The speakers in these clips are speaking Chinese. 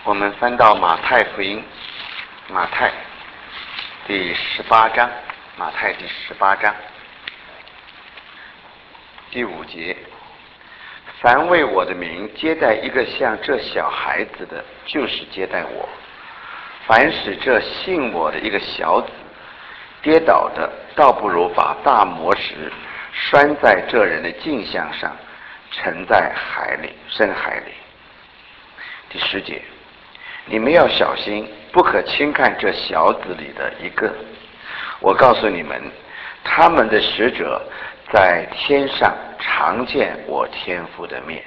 我们翻到马太福音，马太第18章，马太第18章第5节，凡为我的名接待一个像这小孩子的，就是接待我；凡使这信我的一个小子跌倒的，倒不如把大磨石拴在这人的颈项上，沉在海里，深海里。第10节，你们要小心，不可轻看这小子里的一个。我告诉你们，他们的使者在天上常见我天父的面。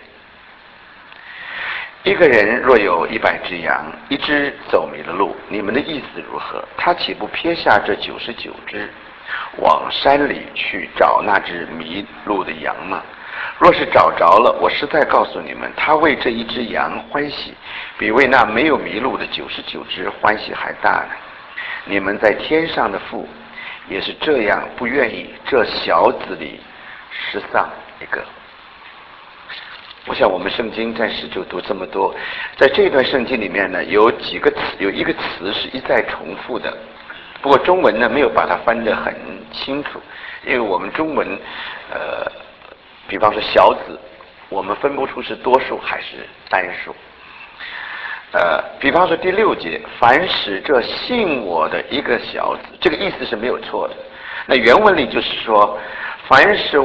一个人若有100只羊，一只走迷了路，你们的意思如何？他岂不撇下这99只，往山里去找那只迷路的羊吗？若是找着了，我实在告诉你们，他为这一只羊欢喜，比为那没有迷路的99只欢喜还大呢。你们在天上的父也是这样，不愿意这小子里失丧一个。我想我们圣经暂时就读这么多。在这段圣经里面呢，有一个词是一再重复的，不过中文呢没有把它翻得很清楚，因为我们中文比方说小子，我们分不出是多数还是单数。比方说第6节，凡使这信我的一个小子，这个意思是没有错的。那原文里就是说，凡使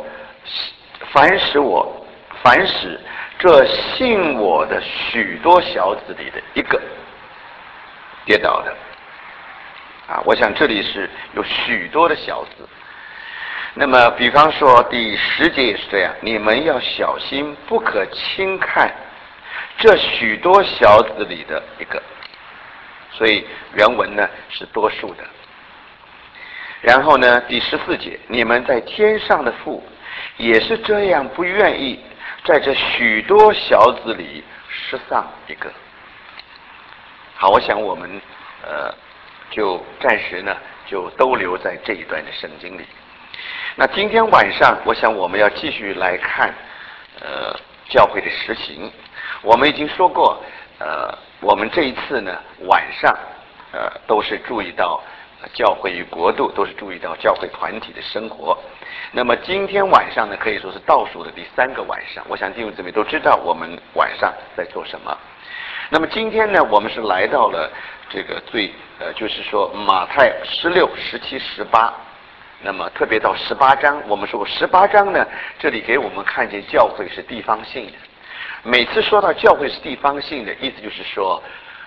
这信我的许多小子里的一个跌倒的，我想这里是有许多的小子。那么比方说第10节也是这样，你们要小心，不可轻看这许多小子里的一个。所以原文呢是多数的。然后呢第14节，你们在天上的父也是这样，不愿意在这许多小子里失丧一个。好，我想我们就暂时呢就都留在这一段的圣经里。那今天晚上我想我们要继续来看教会的实行。我们已经说过我们这一次呢晚上都是注意到教会与国度，都是注意到教会团体的生活。那么今天晚上呢可以说是倒数的第3个晚上，我想弟兄姊妹都知道我们晚上在做什么。那么今天呢我们是来到了这个就是说马太16、17、18，那么特别到18章，我们说过18章呢，这里给我们看见教会是地方性的。每次说到教会是地方性的，意思就是说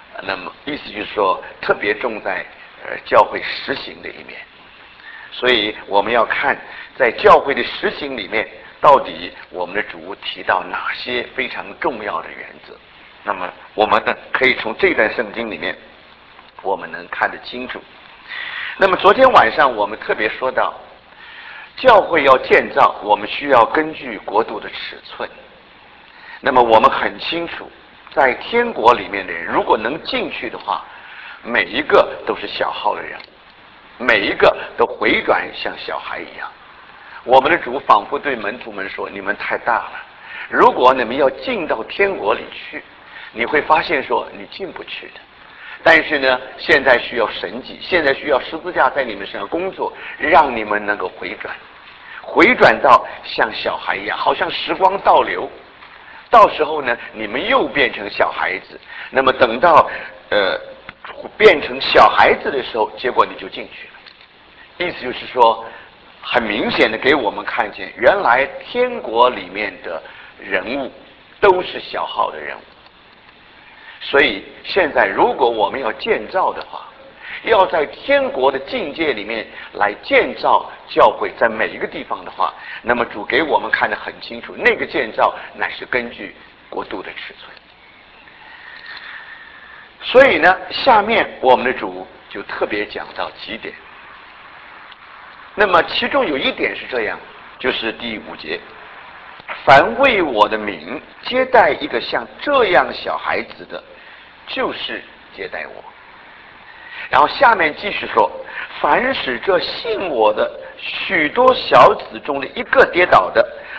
特别重在教会实行的一面。所以我们要看在教会的实行里面，到底我们的主提到哪些非常重要的原则。那么我们呢可以从这段圣经里面我们能看得清楚。那么昨天晚上我们特别说到，教会要建造，我们需要根据国度的尺寸。那么我们很清楚，在天国里面的人，如果能进去的话，每一个都是小号的人，每一个都回转像小孩一样。我们的主仿佛对门徒们说，你们太大了，如果你们要进到天国里去，你会发现说你进不去的。但是呢现在需要神迹，现在需要十字架在你们身上工作，让你们能够回转到像小孩一样，好像时光倒流，到时候呢你们又变成小孩子。那么等到变成小孩子的时候，结果你就进去了。意思就是说，很明显的给我们看见，原来天国里面的人物都是小号的人物。所以现在如果我们要建造的话，要在天国的境界里面来建造教会，在每一个地方的话，那么主给我们看得很清楚，那个建造乃是根据国度的尺寸。所以呢下面我们的主就特别讲到几点。那么其中有一点是这样，就是第5节，凡为我的名接待一个像这样小孩子的，就是接待我。然后下面继续说，凡使这信我的许多小子中的一个跌倒的，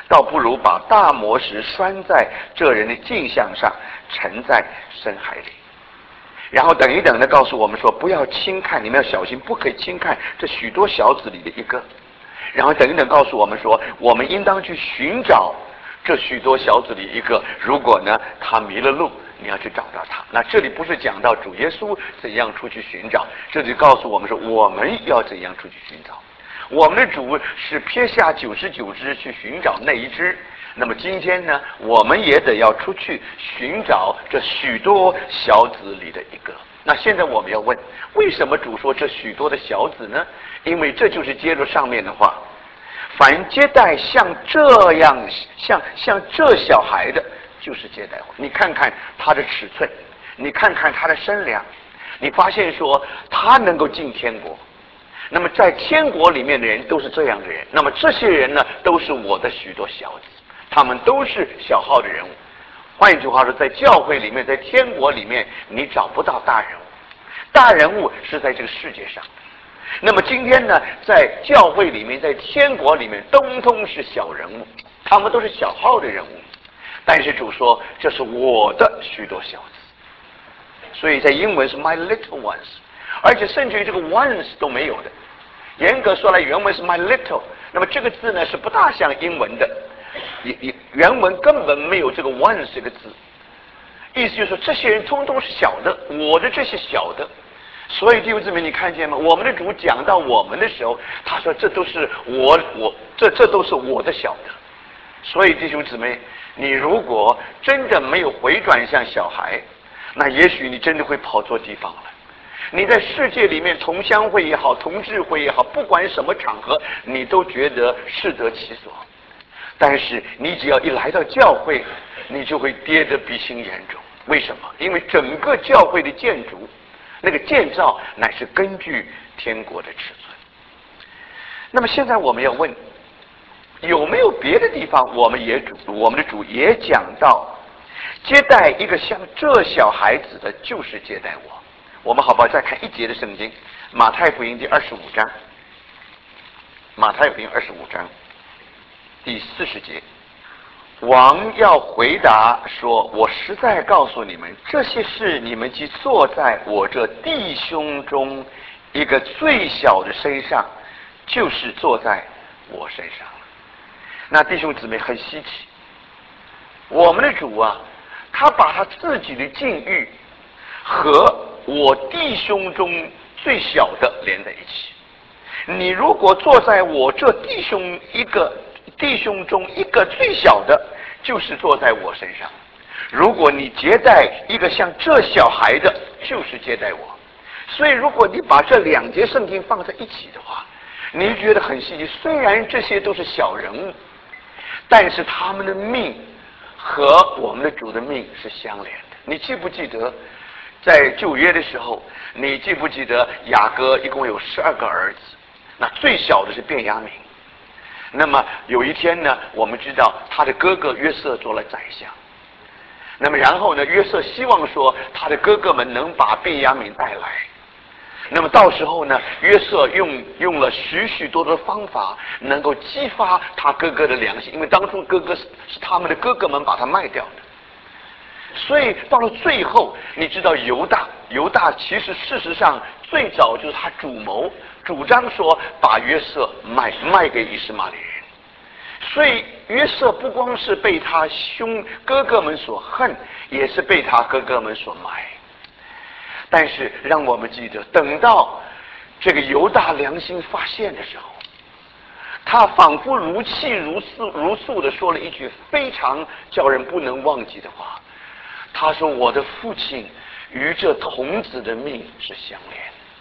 倒不如把大磨石拴在这人的镜像上，沉在深海里。然后等一等的告诉我们说，不要轻看，你们要小心，不可以轻看这许多小子里的一个。然后等一等告诉我们说，我们应当去寻找这许多小子里一个。如果呢他迷了路，你要去找到他。那这里不是讲到主耶稣怎样出去寻找，这里告诉我们说我们要怎样出去寻找。我们的主是撇下99只去寻找那一只，那么今天呢，我们也得要出去寻找这许多小子里的一个。那现在我们要问，为什么主说这许多的小子呢？因为这就是接着上面的话，凡接待像这样像这小孩的，就是接待我。你看看他的尺寸，你看看他的身量，你发现说他能够进天国。那么在天国里面的人都是这样的人，那么这些人呢，都是我的许多小子，他们都是小号的人物。换一句话说，在教会里面，在天国里面，你找不到大人物，大人物是在这个世界上。那么今天呢，在教会里面，在天国里面，通通是小人物，他们都是小号的人物。但是主说，这是我的许多小子，所以在英文是 my little ones。而且甚至于这个 ones 都没有的，严格说来原文是 my little， 那么这个字呢是不大像英文的，原文根本没有这个 ones 这个字，意思就是说这些人通通是小的，我的这些小的。所以弟兄姊妹，你看见吗？我们的主讲到我们的时候，他说这都是这都是我的小的。所以弟兄姊妹，你如果真的没有回转向小孩，那也许你真的会跑错地方了。你在世界里面同乡会也好，同志会也好，不管什么场合，你都觉得适得其所。但是你只要一来到教会，你就会跌得鼻青眼肿。为什么？因为整个教会的建筑，那个建造乃是根据天国的尺寸。那么现在我们要问，有没有别的地方我们的主也讲到，接待一个像这小孩子的，就是接待我。我们好不好再看一节的圣经，马太福音第25章，马太福音25章第40节，王要回答说，我实在告诉你们，这些事你们既坐在我这弟兄中一个最小的身上，就是坐在我身上了。那弟兄姊妹很稀奇，我们的主啊，他把他自己的境遇和我弟兄中最小的连在一起。你如果坐在我这弟兄中一个最小的，就是坐在我身上。如果你接待一个像这小孩的，就是接待我。所以如果你把这两节圣经放在一起的话，你觉得很稀奇。虽然这些都是小人物，但是他们的命和我们的主的命是相连的。你记不记得在旧约的时候，你记不记得雅各一共有12个儿子，那最小的是便雅悯。那么有一天呢，我们知道他的哥哥约瑟做了宰相，那么然后呢，约瑟希望说他的哥哥们能把便雅悯带来，那么到时候呢，约瑟用了许多的方法，能够激发他哥哥的良心，因为当初哥哥是他们的哥哥们把他卖掉的。所以到了最后，你知道犹大其实事实上最早就是他主张说把约瑟卖给以实玛利人。所以约瑟不光是被他哥哥们所恨，也是被他哥哥们所买。但是让我们记得，等到这个犹大良心发现的时候，他仿佛如泣如诉的说了一句非常叫人不能忘记的话。他说，我的父亲与这童子的命是相连。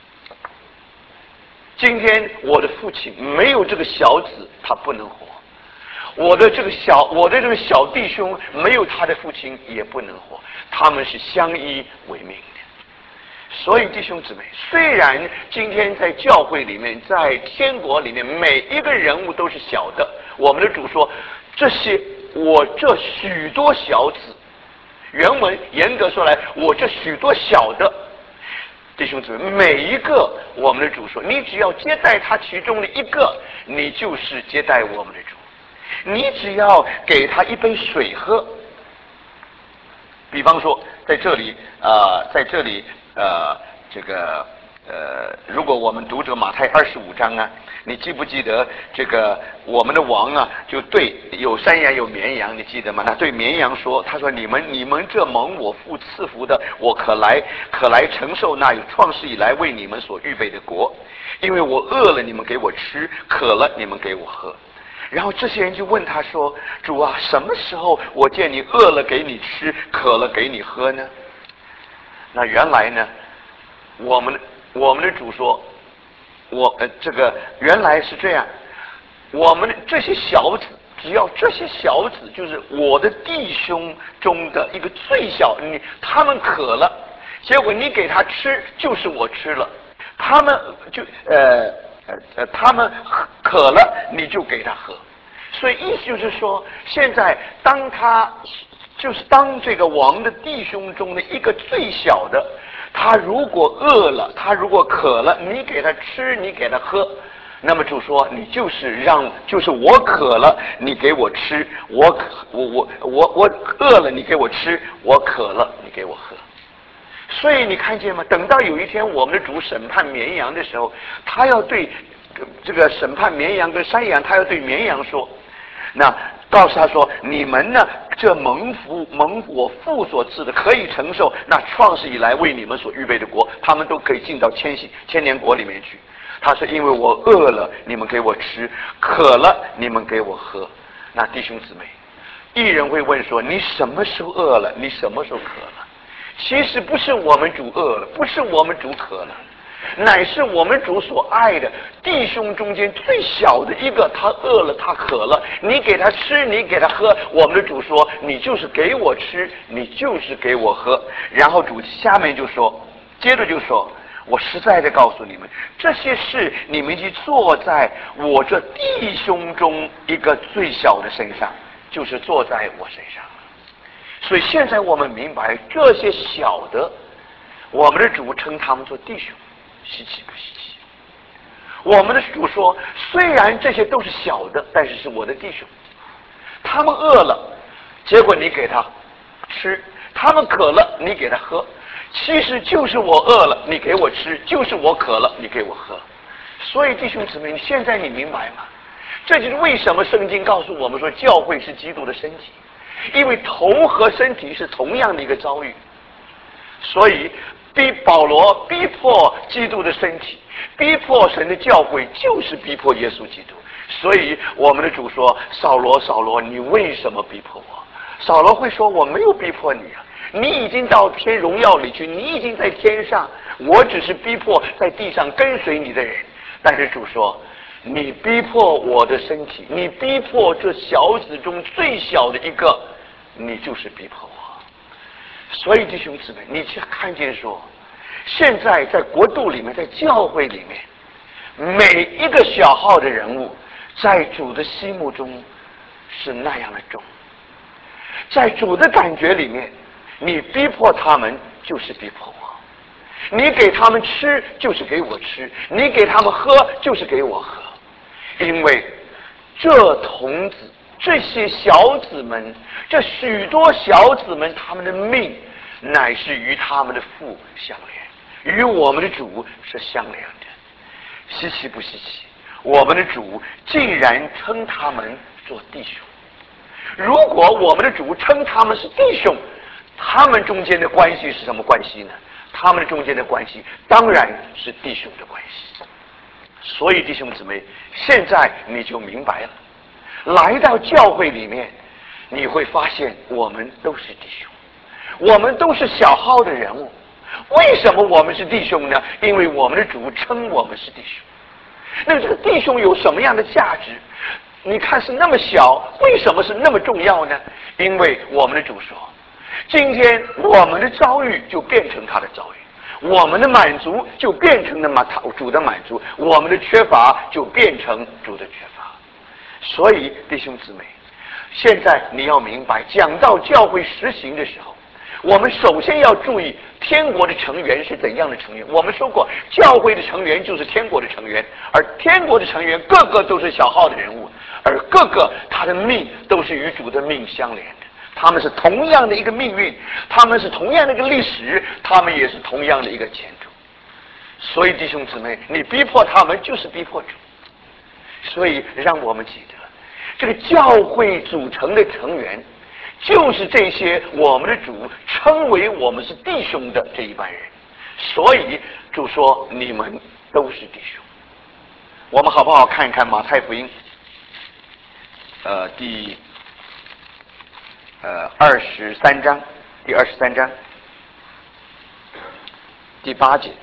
今天我的父亲没有这个小子，他不能活。我的这个小弟兄没有他的父亲也不能活，他们是相依为命的。所以弟兄姊妹，虽然今天在教会里面，在天国里面，每一个人物都是小的，我们的主说，我这许多小子，原文严格说来，我这许多小的弟兄姊妹，每一个我们的主说，你只要接待他其中的一个，你就是接待我们的主。 你只要给他一杯水喝。比方说，在这里，如果我们读这个马太25章啊，你记不记得这个我们的王啊，就对有山羊有绵羊，你记得吗？他对绵羊说，他说你们这蒙我父赐福的，我可来承受那有创世以来为你们所预备的国，因为我饿了，你们给我吃；渴了，你们给我喝。然后这些人就问他说：“主啊，什么时候我见你饿了给你吃，渴了给你喝呢？”那原来呢，我们的主说，这个原来是这样，我们的这些小子，只要这些小子就是我的弟兄中的一个最小，他们渴了，结果你给他吃，就是我吃了；他们他们渴了，你就给他喝。所以意思就是说，现在当这个王的弟兄中的一个最小的，他如果饿了，他如果渴了，你给他吃，你给他喝，那么就说你就是我渴了，你给我吃；我饿了，你给我吃；我渴了，你给我喝。所以你看见吗？等到有一天我们的主审判绵羊的时候，他要对这个审判绵羊跟山羊，他要对绵羊说，那告诉他说，你们呢，这蒙我父所赐的，可以承受那创世以来为你们所预备的国，他们都可以进到千年国里面去。他说，因为我饿了，你们给我吃；渴了，你们给我喝。那弟兄姊妹，一人会问说，你什么时候饿了？你什么时候渴了？其实不是我们主饿了，不是我们主渴了，乃是我们主所爱的弟兄中间最小的一个，他饿了，他渴了，你给他吃，你给他喝。我们的主说，你就是给我吃，你就是给我喝。然后主下面就说，接着就说，我实在的告诉你们，这些事你们已坐在我这弟兄中一个最小的身上，就是坐在我身上。所以现在我们明白，这些小的，我们的主称他们做弟兄，稀奇不稀奇？我们的主说，虽然这些都是小的，但是是我的弟兄。他们饿了，结果你给他吃；他们渴了，你给他喝。其实就是我饿了，你给我吃；就是我渴了，你给我喝。所以弟兄姊妹，现在你明白吗？这就是为什么圣经告诉我们说，教会是基督的身体。因为头和身体是同样的一个遭遇，所以保罗逼迫基督的身体，逼迫神的教会，就是逼迫耶稣基督。所以我们的主说，扫罗扫罗，你为什么逼迫我？扫罗会说，我没有逼迫你啊，你已经到天荣耀里去，你已经在天上，我只是逼迫在地上跟随你的人。但是主说，你逼迫我的身体，你逼迫这小子中最小的一个，你就是逼迫我。所以弟兄姊妹，你去看见说，现在在国度里面，在教会里面，每一个小号的人物，在主的心目中是那样的重。在主的感觉里面，你逼迫他们就是逼迫我，你给他们吃就是给我吃，你给他们喝就是给我喝。因为这童子，这些小子们，这许多小子们，他们的命乃是与他们的父相连，与我们的主是相连的。稀奇不稀奇？我们的主竟然称他们做弟兄。如果我们的主称他们是弟兄，他们中间的关系是什么关系呢？他们中间的关系当然是弟兄的关系。所以弟兄姊妹，现在你就明白了，来到教会里面，你会发现我们都是弟兄，我们都是小号的人物。为什么我们是弟兄呢？因为我们的主称我们是弟兄。那这个弟兄有什么样的价值？你看是那么小，为什么是那么重要呢？因为我们的主说，今天我们的遭遇就变成他的遭遇，我们的满足就变成了主的满足，我们的缺乏就变成主的缺乏。所以弟兄姊妹，现在你要明白，讲到教会实行的时候，我们首先要注意天国的成员是怎样的成员？我们说过，教会的成员就是天国的成员，而天国的成员个个都是小号的人物，而个个他的命都是与主的命相连的。他们是同样的一个命运，他们是同样的一个历史，他们也是同样的一个前途。所以弟兄姊妹，你逼迫他们就是逼迫主。所以让我们记得，这个教会组成的成员就是这些我们的主称为我们是弟兄的这一班人。所以主说你们都是弟兄。我们好不好看一看马太福音第23章，第23章第8节。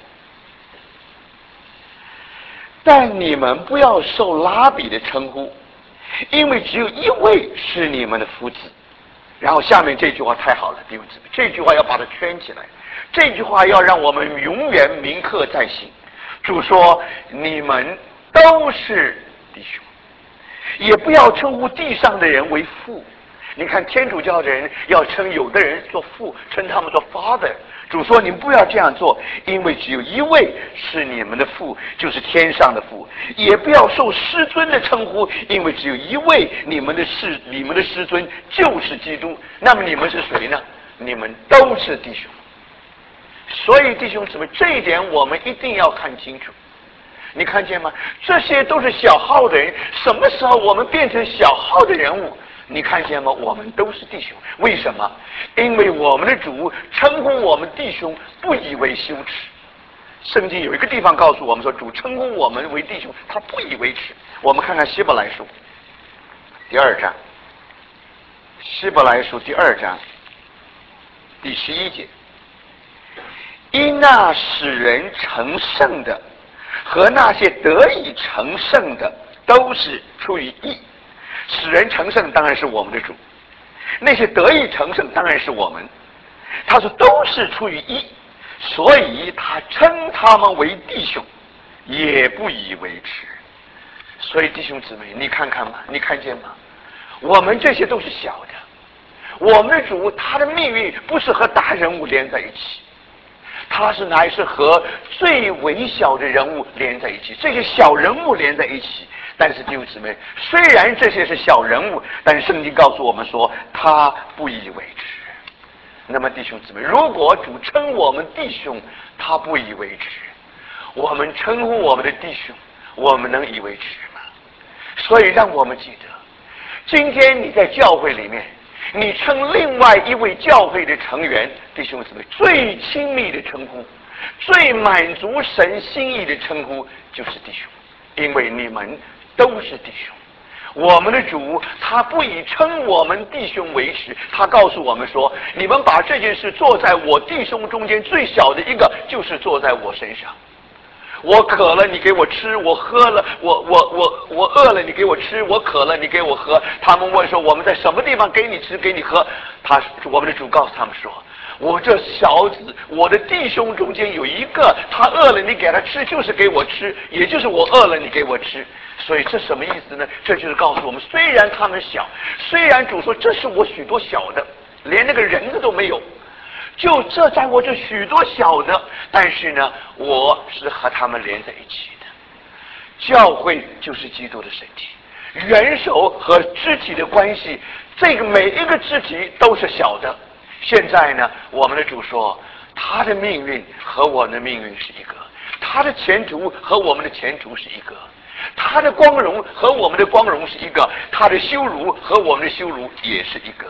但你们不要受拉比的称呼，因为只有一位是你们的夫子。然后下面这句话太好了，弟兄姊妹，这句话要把它圈起来，这句话要让我们永远铭刻在心。主说你们都是弟兄，也不要称呼地上的人为父。你看天主教的人要称有的人做父，称他们做 father。主说你们不要这样做，因为只有一位是你们的父，就是天上的父。也不要受师尊的称呼，因为只有一位你们的师尊就是基督。那么你们是谁呢？你们都是弟兄。所以弟兄姊妹，这一点我们一定要看清楚。你看见吗？这些都是小号的人，什么时候我们变成小号的人物？你看见吗？我们都是弟兄。为什么？因为我们的主称呼我们弟兄不以为羞耻。圣经有一个地方告诉我们说，主称呼我们为弟兄，他不以为耻。我们看看希伯来书第2章，希伯来书第2章第11节。因那使人成圣的和那些得以成圣的都是出于义。使人成圣当然是我们的主，那些得以成圣当然是我们。他说都是出于义，所以他称他们为弟兄，也不以为耻。所以弟兄姊妹，你看看吗？你看见吗？我们这些都是小的，我们的主他的命运不是和大人物连在一起，他是乃是和最微小的人物连在一起，这些小人物连在一起。但是弟兄姊妹，虽然这些是小人物，但是圣经告诉我们说他不以为耻。那么弟兄姊妹，如果主称我们弟兄，他不以为耻，我们称呼我们的弟兄，我们能以为耻吗？所以让我们记得，今天你在教会里面，你称另外一位教会的成员，弟兄姊妹，最亲密的称呼，最满足神心意的称呼就是弟兄，因为你们都是弟兄。我们的主他不以称我们弟兄为耻，他告诉我们说，你们把这件事做在我弟兄中间最小的一个，就是做在我身上。我渴了你给我吃，我喝了我饿了你给我吃，我渴了你给我喝。他们问说我们在什么地方给你吃给你喝？我们的主告诉他们说，我这小子我的弟兄中间有一个，他饿了你给他吃，就是给我吃，也就是我饿了你给我吃。所以这什么意思呢？这就是告诉我们，虽然他们小，虽然主说这是我许多小的，连那个人子都没有，就这在我这许多小的，但是呢，我是和他们连在一起的。教会就是基督的身体，元首和肢体的关系，这个每一个肢体都是小的。现在呢，我们的主说，他的命运和我们的命运是一个，他的前途和我们的前途是一个，他的光荣和我们的光荣是一个，他的羞辱和我们的羞辱也是一个。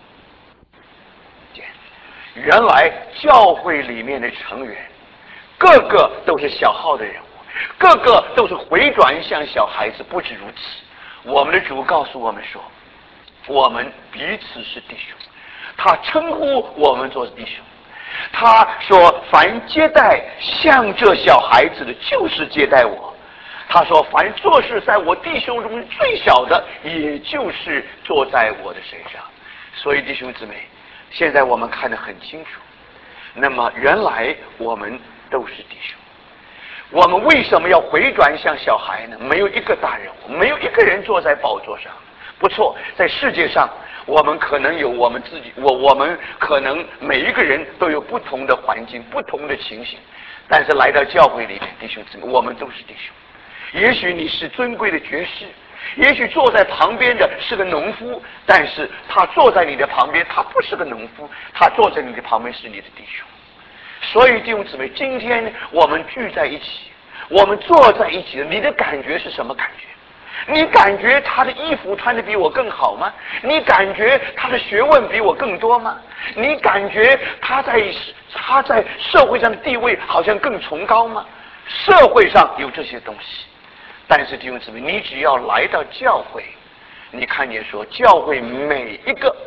原来教会里面的成员个个都是小号的人物，个个都是回转向小孩子。不止如此，我们的主告诉我们说，我们彼此是弟兄，他称呼我们做弟兄。他说凡接待像这小孩子的，就是接待我。他说凡做事在我弟兄中最小的，也就是坐在我的身上。所以弟兄姊妹，现在我们看得很清楚，那么原来我们都是弟兄。我们为什么要回转向小孩呢？没有一个大人物，没有一个人坐在宝座上。不错，在世界上我们可能有我们自己，我们可能每一个人都有不同的环境、不同的情形，但是来到教会里面，弟兄姊妹，我们都是弟兄。也许你是尊贵的爵士，也许坐在旁边的是个农夫，但是他坐在你的旁边，他不是个农夫，他坐在你的旁边是你的弟兄。所以弟兄姊妹，今天我们聚在一起，我们坐在一起，你的感觉是什么感觉？你感觉他的衣服穿得比我更好吗？你感觉他的学问比我更多吗？你感觉他在社会上的地位好像更崇高吗？社会上有这些东西，但是弟兄姊妹，你只要来到教会，你看见说教会每一个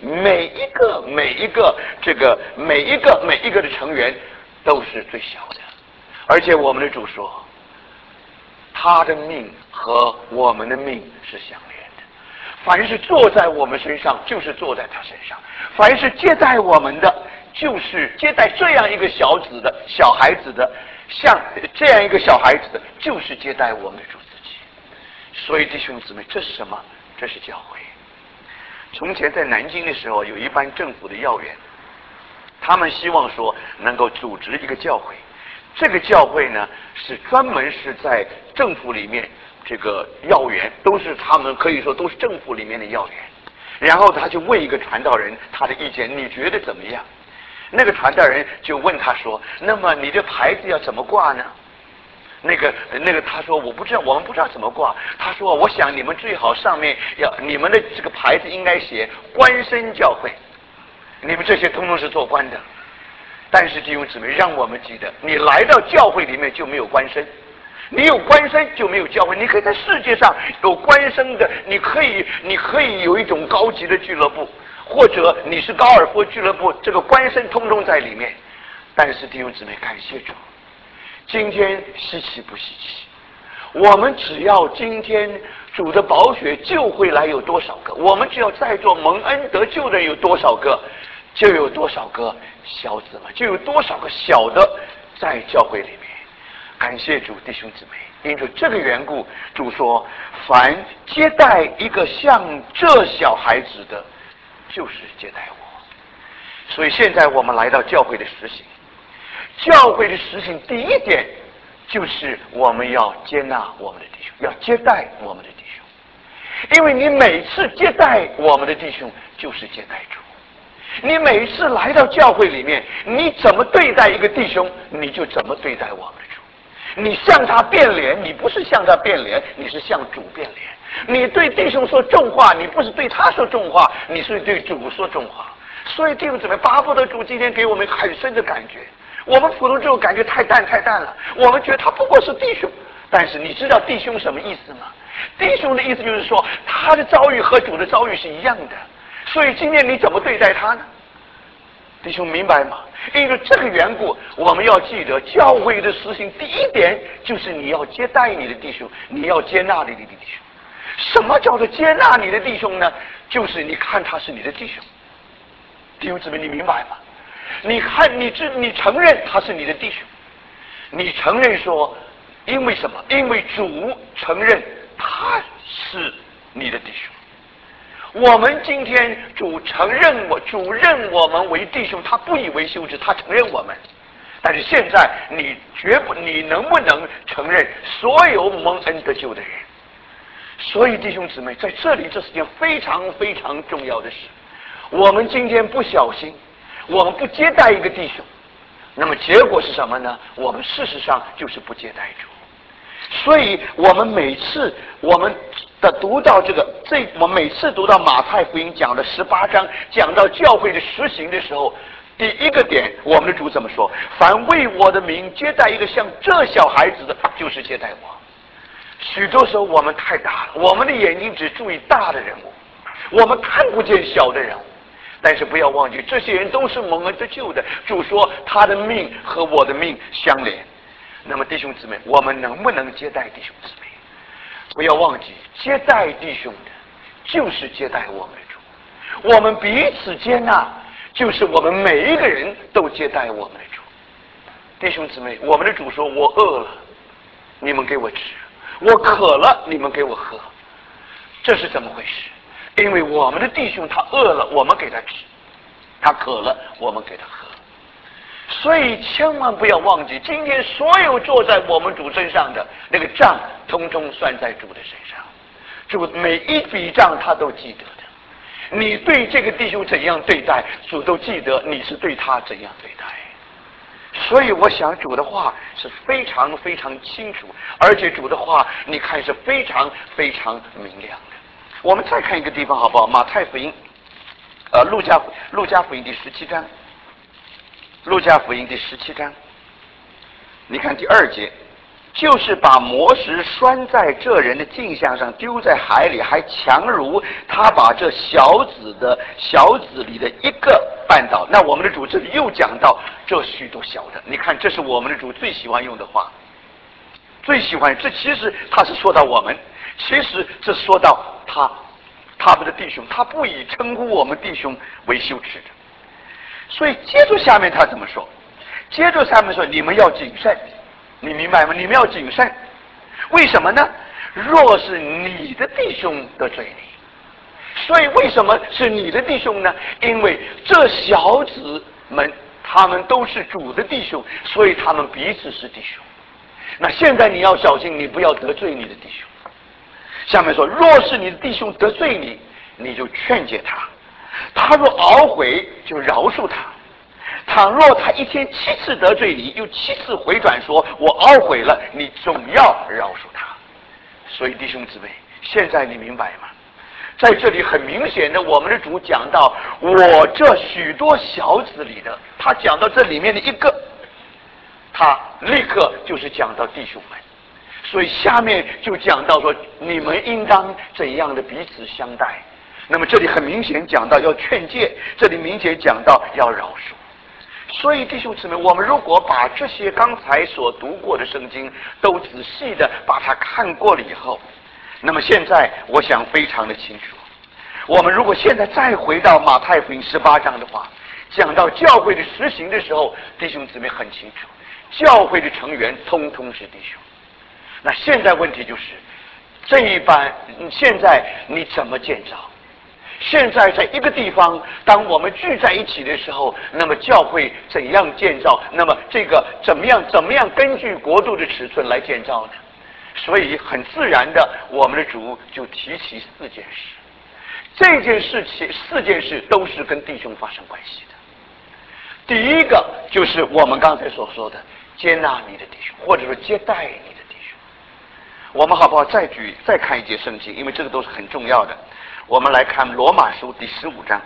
的成员都是最小的，而且我们的主说，他的命和我们的命是相连的。凡是坐在我们身上，就是坐在他身上；凡是接待我们的，就是接待这样一个小孩子的，像这样一个小孩子的，就是接待我们的主自己。所以弟兄姊妹，这是什么？这是教会。从前在南京的时候，有一班政府的要员，他们希望说能够组织一个教会。这个教会呢，是专门是在政府里面，这个要员都是他们可以说都是政府里面的要员。然后他就问一个传道人他的意见，你觉得怎么样？那个传道人就问他说，那么你的牌子要怎么挂呢？那个他说我不知道，我们不知道怎么挂。他说我想你们最好上面你们的这个牌子应该写官绅教会，你们这些通通是做官的。但是弟兄姊妹，让我们记得，你来到教会里面就没有官绅，你有官绅就没有教会。你可以在世界上有官绅的，你可以有一种高级的俱乐部，或者你是高尔夫俱乐部，这个官绅通通在里面。但是弟兄姊妹，感谢主，今天稀奇不稀奇？我们只要今天主的宝血救回来有多少个，我们只要在座蒙恩得救的人有多少个，就有多少个小子们，就有多少个小的在教会里面。感谢主，弟兄姊妹，因着这个缘故，主说，凡接待一个像这小孩子的，就是接待我。所以现在我们来到教会的实行，教会的实行第一点就是我们要接纳我们的弟兄，要接待我们的弟兄。因为你每次接待我们的弟兄，就是接待主。你每一次来到教会里面，你怎么对待一个弟兄，你就怎么对待我们的主。你向他变脸，你不是向他变脸，你是向主变脸。你对弟兄说重话，你不是对他说重话，你是对主说重话。所以弟兄姊妹，巴不得主今天给我们很深的感觉。我们普通这种感觉太淡了，我们觉得他不过是弟兄。但是你知道弟兄什么意思吗？弟兄的意思就是说，他的遭遇和主的遭遇是一样的。所以今天你怎么对待他呢？弟兄明白吗？因为这个缘故，我们要记得教会的实行第一点就是你要接待你的弟兄，你要接纳你的弟兄。什么叫做接纳你的弟兄呢？就是你看他是你的弟兄。弟兄姊妹，你明白吗？你看你承认他是你的弟兄，你承认说，因为什么？因为主承认他是你的弟兄。我们今天主认我们为弟兄，他不以为羞耻，他承认我们。但是现在你能不能承认所有蒙恩得救的人？所以弟兄姊妹，在这里这是件非常非常重要的事。我们今天不小心，我们不接待一个弟兄，那么结果是什么呢？我们事实上就是不接待主。所以我们每次读到我每次读到马太福音讲的18章，讲到教会的实行的时候，第一个点，我们的主怎么说？凡为我的名接待一个像这小孩子的，就是接待我。许多时候我们太大了，我们的眼睛只注意大的人物，我们看不见小的人物。但是不要忘记，这些人都是蒙恩得救的。主说他的命和我的命相连。那么弟兄姊妹，我们能不能接待弟兄姊妹？不要忘记，接待弟兄的就是接待我们的主。我们彼此接纳，就是我们每一个人都接待我们的主。弟兄姊妹，我们的主说，我饿了，你们给我吃；我渴了，你们给我喝。这是怎么回事？ 因为我们的弟兄他饿了，我们给他吃；他渴了，我们给他喝。所以千万不要忘记，今天所有坐在我们主身上的那个账，通通算在主的身上。主每一笔账他都记得的。你对这个弟兄怎样对待，主都记得你是对他怎样对待。所以我想主的话是非常非常清楚，而且主的话你看是非常非常明亮的。我们再看一个地方好不好？马太福音路加福音第17章，路加福音第17章，你看第2节，就是把磨石拴在这人的镜像上，丢在海里，还强如他把这小子里的一个绊倒。那我们的主这里又讲到这许多小的，你看这是我们的主最喜欢用的话，最喜欢。这其实他是说到我们，其实这说到他们的弟兄，他不以称呼我们弟兄为羞耻的。所以接着下面他怎么说？接着下面说你们要谨慎，你明白吗？你们要谨慎，为什么呢？若是你的弟兄得罪你，所以为什么是你的弟兄呢？因为这小子们他们都是主的弟兄，所以他们彼此是弟兄。那现在你要小心，你不要得罪你的弟兄。下面说，若是你的弟兄得罪你，你就劝诫他，他若懊悔，就饶恕他。倘若他一天7次得罪你，又7次回转说我懊悔了，你总要饶恕他。所以弟兄姊妹，现在你明白吗？在这里很明显的，我们的主讲到我这许多小子里的，他讲到这里面的一个，他立刻就是讲到弟兄们。所以下面就讲到说，你们应当怎样的彼此相待。那么这里很明显讲到要劝诫，这里明显讲到要饶恕。所以弟兄姊妹，我们如果把这些刚才所读过的圣经都仔细的把它看过了以后，那么现在我想非常的清楚。我们如果现在再回到马太福音18章的话，讲到教会的实行的时候，弟兄姊妹很清楚，教会的成员通通是弟兄。那现在问题就是，这一般现在你怎么建造？现在在一个地方，当我们聚在一起的时候，那么教会怎样建造？那么这个怎么样根据国度的尺寸来建造呢？所以很自然的，我们的主就提起4件事。这件事情4件事都是跟弟兄发生关系的。第一个就是我们刚才所说的，接纳你的弟兄，或者说接待你的弟兄。我们好不好再看一节圣经，因为这个都是很重要的。我们来看罗马书第15章，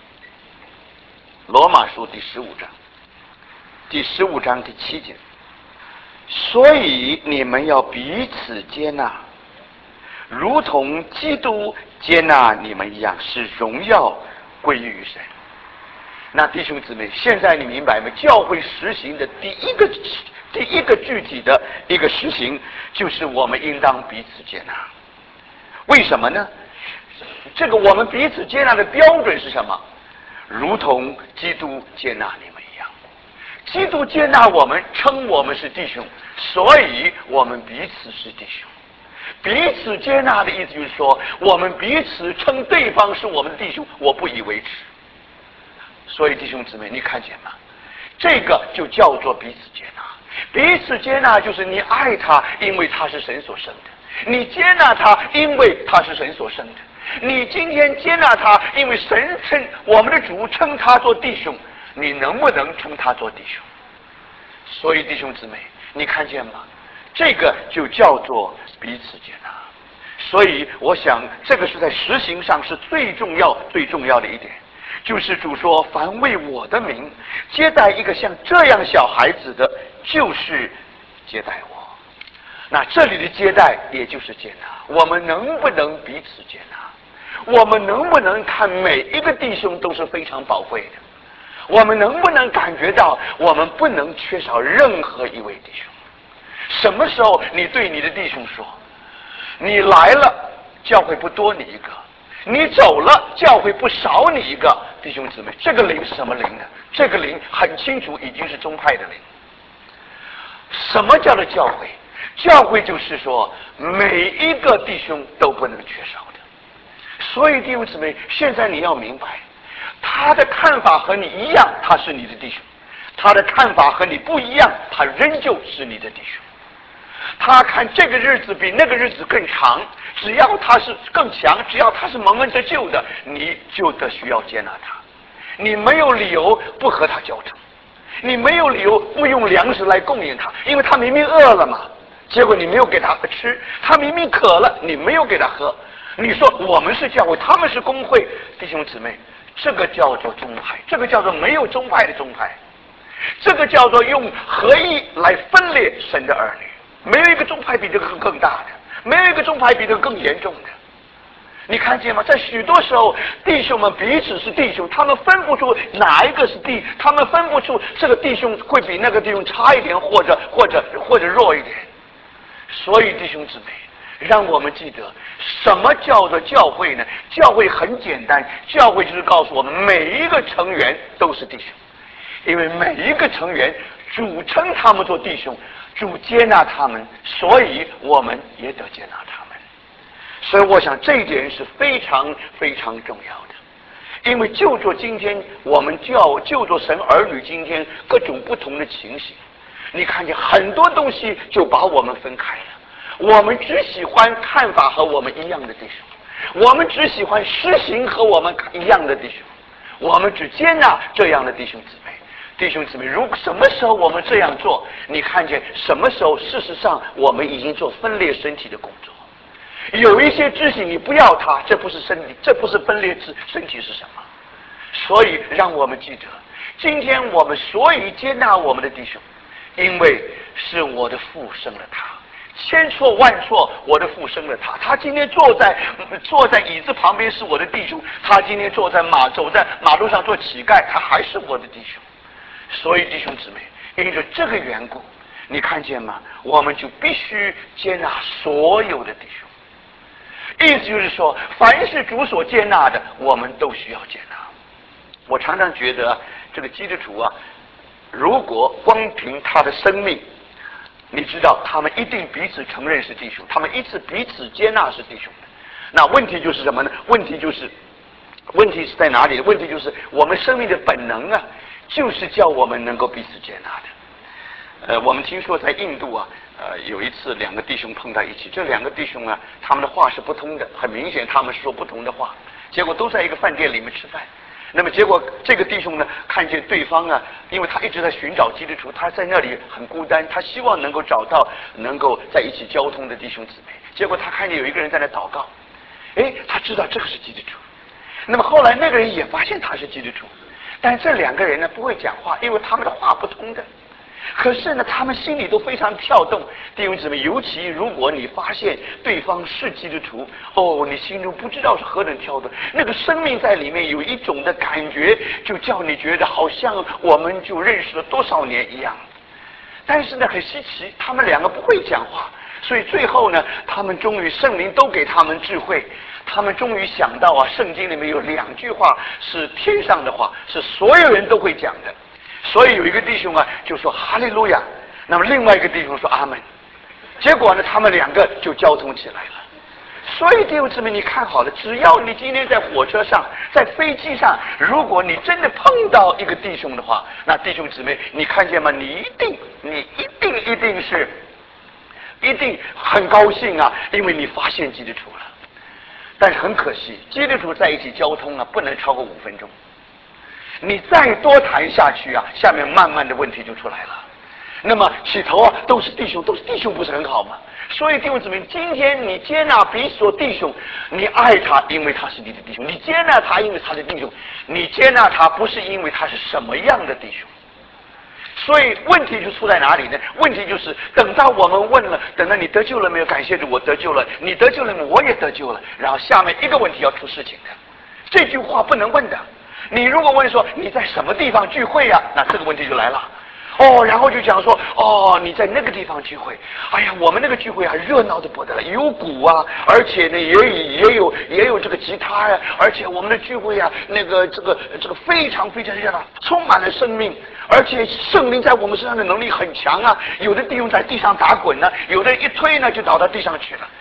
罗马书第15章，第15章第7节。所以你们要彼此接纳，如同基督接纳你们一样，使荣耀归于神。那弟兄姊妹，现在你明白吗？教会实行的第一个具体的一个实行，就是我们应当彼此接纳。为什么呢？这个我们彼此接纳的标准是什么？如同基督接纳你们一样。基督接纳我们，称我们是弟兄，所以我们彼此是弟兄。彼此接纳的意思就是说，我们彼此称对方是我们的弟兄，我不以为耻。所以弟兄姊妹，你看见吗？这个就叫做彼此接纳。彼此接纳就是你爱他，因为他是神所生的；你接纳他，因为他是神所生的。你今天接纳他，因为神称我们的主称他做弟兄，你能不能称他做弟兄？所以弟兄姊妹，你看见吗？这个就叫做彼此接纳。所以我想这个是在实行上是最重要的一点，就是主说，凡为我的名接待一个像这样小孩子的，就是接待我。那这里的接待也就是接纳，我们能不能彼此接纳？我们能不能看每一个弟兄都是非常宝贵的？我们能不能感觉到我们不能缺少任何一位弟兄？什么时候你对你的弟兄说，你来了教会不多你一个，你走了教会不少你一个，弟兄姊妹，这个灵是什么灵呢？这个灵很清楚已经是宗派的灵。什么叫做教会？教会就是说每一个弟兄都不能缺少的。 所以弟兄姊妹，现在你要明白，他的看法和你一样，他是你的弟兄；他的看法和你不一样，他仍旧是你的弟兄。他看这个日子比那个日子更长，只要他是更强，只要他是蒙恩得救的，你就得需要接纳他。你没有理由不和他交通，你没有理由不用粮食来供应他，因为他明明饿了嘛，结果你没有给他吃；他明明渴了，你没有给他喝。你说我们是教会，他们是公会，弟兄姊妹，这个叫做宗派，这个叫做没有宗派的宗派，这个叫做用合一来分裂神的儿女。没有一个宗派比这个更大的，没有一个宗派比这个更严重的。你看见吗？在许多时候，弟兄们彼此是弟兄，他们分不出哪一个是弟，他们分不出这个弟兄会比那个弟兄差一点，或者弱一点。所以弟兄姊妹，让我们记得什么叫做教会呢？教会很简单，教会就是告诉我们每一个成员都是弟兄，因为每一个成员主称他们做弟兄，主接纳他们，所以我们也得接纳他们。所以我想这一点是非常非常重要的，因为就做今天我们就做神儿女今天各种不同的情形，你看见很多东西就把我们分开了。我们只喜欢看法和我们一样的弟兄，我们只喜欢实行和我们一样的弟兄，我们只接纳这样的弟兄姊妹。弟兄姊妹，如果什么时候我们这样做，你看见什么时候事实上我们已经做分裂身体的工作。有一些肢体你不要它，这不是身体，这不是分裂身体是什么？所以让我们记得，今天我们所以接纳我们的弟兄，因为是我的父生了他，千错万错，我的父生了他。他今天坐在椅子旁边是我的弟兄，他今天走在马路上做乞丐，他还是我的弟兄。所以弟兄姊妹，因着这个缘故，你看见吗？我们就必须接纳所有的弟兄。意思就是说，凡是主所接纳的，我们都需要接纳。我常常觉得这个基督徒啊，如果光凭他的生命，你知道他们一定彼此承认是弟兄，他们彼此接纳是弟兄的。那问题就是什么呢？问题是在哪里？问题就是我们生命的本能啊，就是叫我们能够彼此接纳的。我们听说在印度啊，有一次两个弟兄碰在一起，这两个弟兄啊，他们的话是不通的，很明显他们是说不同的话，结果都在一个饭店里面吃饭。那么结果这个弟兄呢，看见对方啊，因为他一直在寻找基督徒，他在那里很孤单，他希望能够找到能够在一起交通的弟兄姊妹。结果他看见有一个人在那祷告，他知道这个是基督徒。那么后来那个人也发现他是基督徒，但这两个人呢不会讲话，因为他们的话不通的。可是呢，他们心里都非常跳动。弟兄姊妹，尤其如果你发现对方是基督徒，你心中不知道是何等跳动，那个生命在里面有一种的感觉，就叫你觉得好像我们就认识了多少年一样。但是呢，很稀奇，他们两个不会讲话，所以最后呢，他们终于圣灵都给他们智慧，他们终于想到啊，圣经里面有两句话是天上的话，是所有人都会讲的。所以有一个弟兄啊就说哈利路亚，那么另外一个弟兄说阿门，结果呢他们两个就交通起来了。所以弟兄姊妹，你看好了，只要你今天在火车上，在飞机上，如果你真的碰到一个弟兄的话，那弟兄姊妹，你看见吗？你一定很高兴啊，因为你发现基督徒了。但是很可惜，基督徒在一起交通啊，不能超过5分钟。你再多谈下去啊，下面慢慢的问题就出来了。那么起头啊，都是弟兄，不是很好吗？所以弟兄姊妹，今天你接纳彼此弟兄，你爱他，因为他是你的弟兄；你接纳他，因为他是弟兄；你接纳他，不是因为他是什么样的弟兄。所以问题就出在哪里呢？问题就是等到我们问了，等到你得救了没有？感谢主，我得救了。你得救了没有？我也得救了。然后下面一个问题要出事情的，这句话不能问的。你如果问说你在什么地方聚会啊，那这个问题就来了。然后就讲说你在那个地方聚会，哎呀，我们那个聚会啊热闹的不得了，有鼓啊，而且呢也有这个吉他呀，而且我们的聚会啊，这个非常非常热闹，充满了生命，而且圣灵在我们身上的能力很强啊，有的弟兄在地上打滚呢，有的一推呢就倒到地上去了。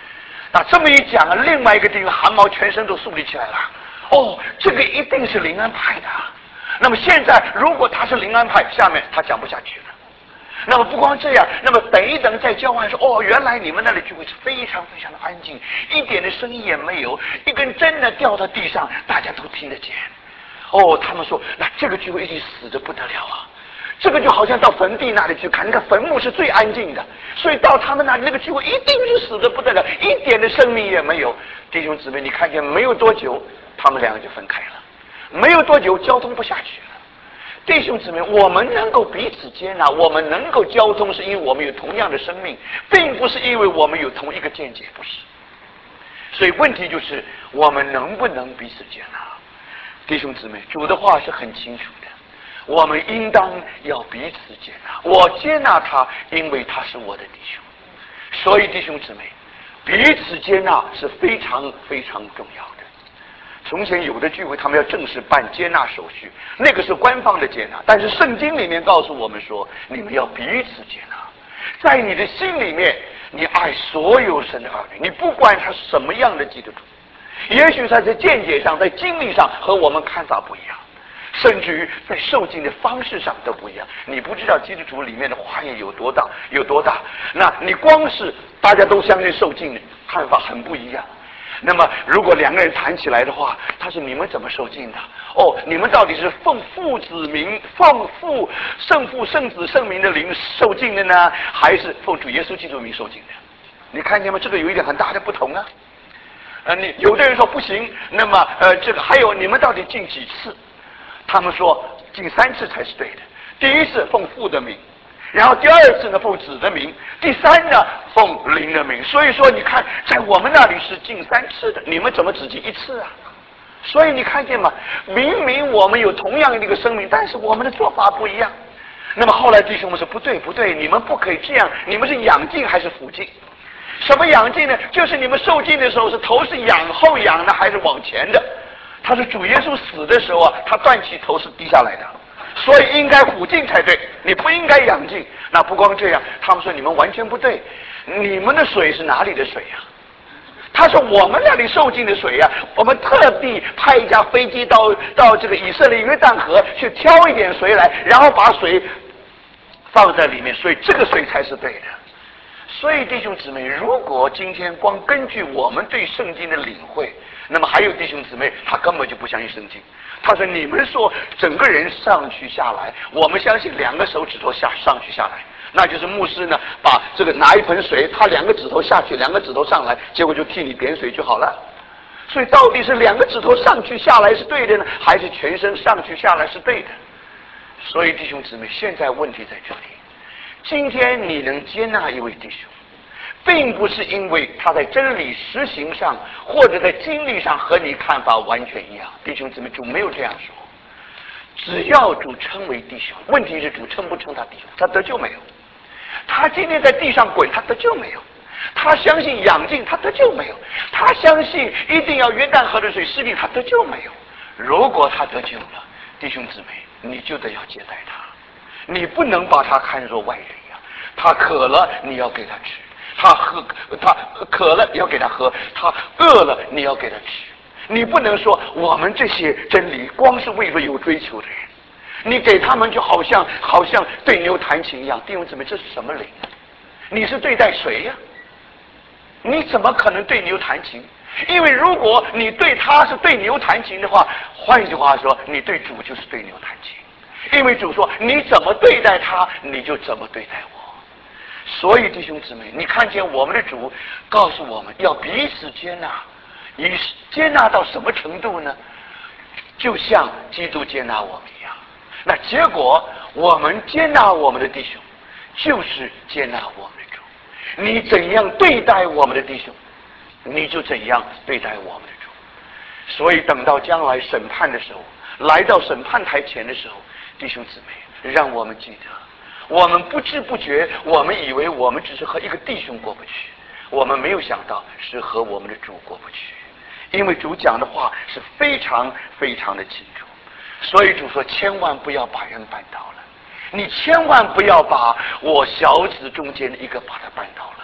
那这么一讲啊，另外一个地方汗毛全身都竖立起来了。哦，这个一定是灵安派的。那么现在如果他是灵安派，下面他讲不下去了。那么不光这样，那么等一等再交换说，哦，原来你们那里聚会是非常非常的安静，一点的声音也没有，一根针呢掉到地上，大家都听得见。哦，他们说，那这个聚会一定死得不得了啊！这个就好像到坟地那里去看，那个坟墓是最安静的，所以到他们那里那个聚会一定是死得不得了，一点的生命也没有。弟兄姊妹，你看见没有多久，他们两个就分开了，没有多久交通不下去了。弟兄姊妹，我们能够彼此接纳，我们能够交通，是因为我们有同样的生命，并不是因为我们有同一个见解，不是。所以问题就是我们能不能彼此接纳？弟兄姊妹，主的话是很清楚的，我们应当要彼此接纳。我接纳他，因为他是我的弟兄。所以弟兄姊妹，彼此接纳是非常非常重要的。从前有的聚会他们要正式办接纳手续，那个是官方的接纳，但是圣经里面告诉我们说，你们要彼此接纳。在你的心里面，你爱所有神的儿女，你不管他是什么样的基督徒，也许他在见解上在经历上和我们看法不一样，甚至于在受尽的方式上都不一样。你不知道基督徒里面的化验有多大，那你光是大家都相信受尽的看法很不一样。那么如果两个人谈起来的话，他说你们怎么受尽的？哦，你们到底是奉父子名，奉父圣父圣子圣名的灵受尽的呢，还是奉主耶稣基督名受尽的？你看见吗？这个有一点很大的不同啊。你有的人说不行，那么这个还有你们到底敬几次？他们说敬3次才是对的。第一次奉父的名，然后第二次呢奉子的名，第三呢奉灵的名。所以说你看，在我们那里是敬3次的，你们怎么只敬1次啊？所以你看见吗？明明我们有同样的一个生命，但是我们的做法不一样。那么后来弟兄们说不对，你们不可以这样，你们是仰敬还是俯敬？什么仰敬呢？就是你们受敬的时候是头是仰后仰的还是往前的？他说主耶稣死的时候啊，他断气头是低下来的，所以应该俯敬才对，你不应该仰敬。那不光这样，他们说你们完全不对，你们的水是哪里的水呀？他说我们那里受尽的水呀，我们特地派一架飞机到这个以色列约旦河去挑一点水来，然后把水放在里面，所以这个水才是对的。所以弟兄姊妹，如果今天光根据我们对圣经的领会，那么还有弟兄姊妹他根本就不相信圣经。他说你们说整个人上去下来，我们相信2个手指头上去下来，那就是牧师呢把这个拿一盆水，他2个指头下去，2个指头上来，结果就替你点水就好了。所以到底是2个指头上去下来是对的呢，还是全身上去下来是对的？所以弟兄姊妹，现在问题在这里。今天你能接纳一位弟兄，并不是因为他在真理实行上或者在经历上和你看法完全一样。弟兄姊妹，主没有这样说。只要主称为弟兄，问题是主称不称他弟兄，他得救没有？他今天在地上滚，他得救没有？他相信仰敬，他得救没有？他相信一定要约旦河的水施浸，他得救没有？如果他得救了，弟兄姊妹，你就得要接待他。你不能把他看作外人一样，他渴了你要给他吃，他渴了你要给他喝，他饿了你要给他吃。你不能说我们这些真理光是为了有追求的人，你给他们就好像对牛弹琴一样。弟兄姊妹，这是什么灵啊？你是对待谁呀？你怎么可能对牛弹琴？因为如果你对他是对牛弹琴的话，换句话说，你对主就是对牛弹琴。因为主说你怎么对待他，你就怎么对待我。所以弟兄姊妹，你看见我们的主告诉我们要彼此接纳，以接纳到什么程度呢？就像基督接纳我们一样。那结果我们接纳我们的弟兄，就是接纳我们的主。你怎样对待我们的弟兄，你就怎样对待我们的主。所以等到将来审判的时候，来到审判台前的时候，弟兄姊妹，让我们记得，我们不知不觉，我们以为我们只是和一个弟兄过不去，我们没有想到是和我们的主过不去。因为主讲的话是非常非常的清楚，所以主说千万不要把人绊倒了，你千万不要把我小子中间的一个把他绊倒了。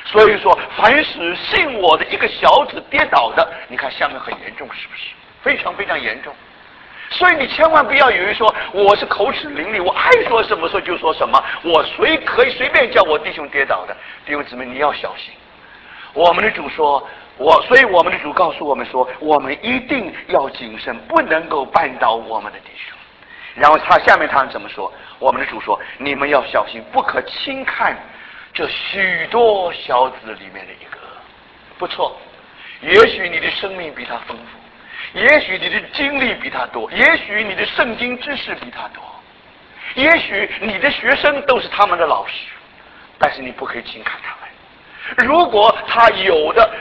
所以说，凡使信我的一个小子跌倒的，你看下面很严重，是不是？非常非常严重。所以你千万不要以为说我是口齿伶俐，我爱说什么说就说什么，我可以随便叫我弟兄跌倒的。弟兄姊妹，你要小心。我们的主说，所以我们的主告诉我们说，我们一定要谨慎，不能够绊倒我们的弟兄。然后下面他怎么说？我们的主说，你们要小心，不可轻看这许多小子里面的一个。不错，也许你的生命比他丰富，也许你的经历比他多，也许你的圣经知识比他多，也许你的学生都是他们的老师，但是你不可以轻看他们。如果他有的，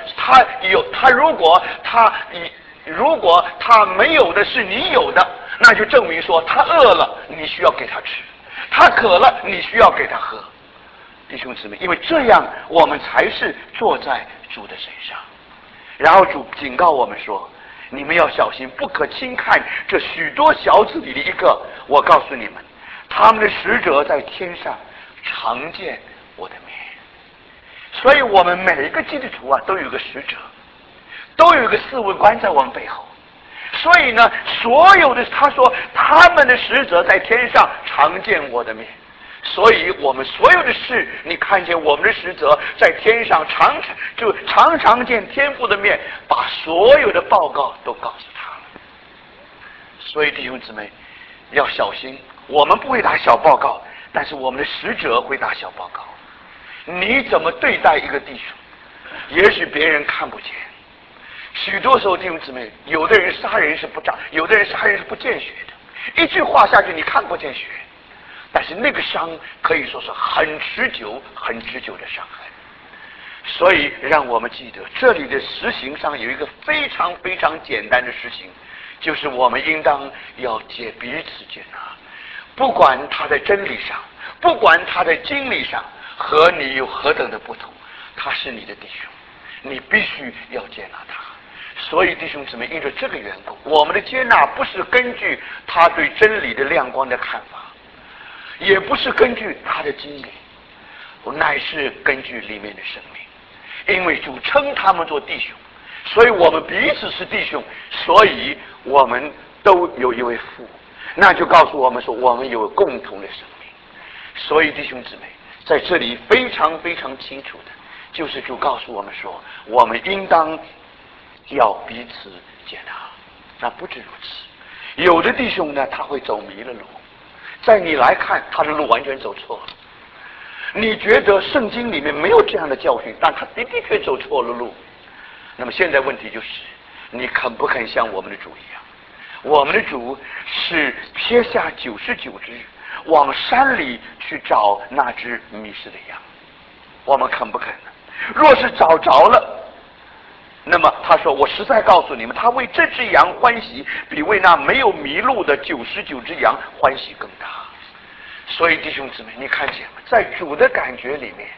如果他没有的是你有的，那就证明说他饿了，你需要给他吃；他渴了，你需要给他喝。弟兄姊妹，因为这样我们才是坐在主的身上。然后主警告我们说，你们要小心，不可轻看这许多小子里的一个。我告诉你们，他们的使者在天上常见我的面。所以我们每一个基督徒啊，都有一个使者，都有一个侍卫官在我们背后。所以呢，所有的他说他们的使者在天上常见我的面。所以我们所有的事，你看见我们的使者在天上常常见天父的面，把所有的报告都告诉他了。所以弟兄姊妹要小心，我们不会打小报告，但是我们的使者会打小报告。你怎么对待一个弟兄，也许别人看不见。许多时候弟兄姊妹，有的人杀人是不长，有的人杀人是不见血的，一句话下去你看不见血，但是那个伤可以说是很持久很持久的伤害。所以让我们记得，这里的实行上有一个非常非常简单的实行，就是我们应当要彼此接纳，不管他在真理上，不管他在经历上和你有何等的不同，他是你的弟兄，你必须要接纳他。所以弟兄姊妹，因着这个缘故，我们的接纳不是根据他对真理的亮光的看法，也不是根据他的经历，乃是根据里面的生命。因为主称他们做弟兄，所以我们彼此是弟兄，所以我们都有一位父，那就告诉我们说我们有共同的生命。所以弟兄姊妹，在这里非常非常清楚的就是主告诉我们说，我们应当要彼此接纳。那不止如此，有的弟兄呢，他会走迷了路，在你来看他的路完全走错了，你觉得圣经里面没有这样的教训，但他的确走错了路。那么现在问题就是，你肯不肯像我们的主一样？我们的主是撇下99只，往山里去找那只迷失的羊。我们肯不肯呢？若是找着了，那么他说，我实在告诉你们，他为这只羊欢喜，比为那没有迷路的99只羊欢喜更大。所以弟兄姊妹，你看见吗？在主的感觉里面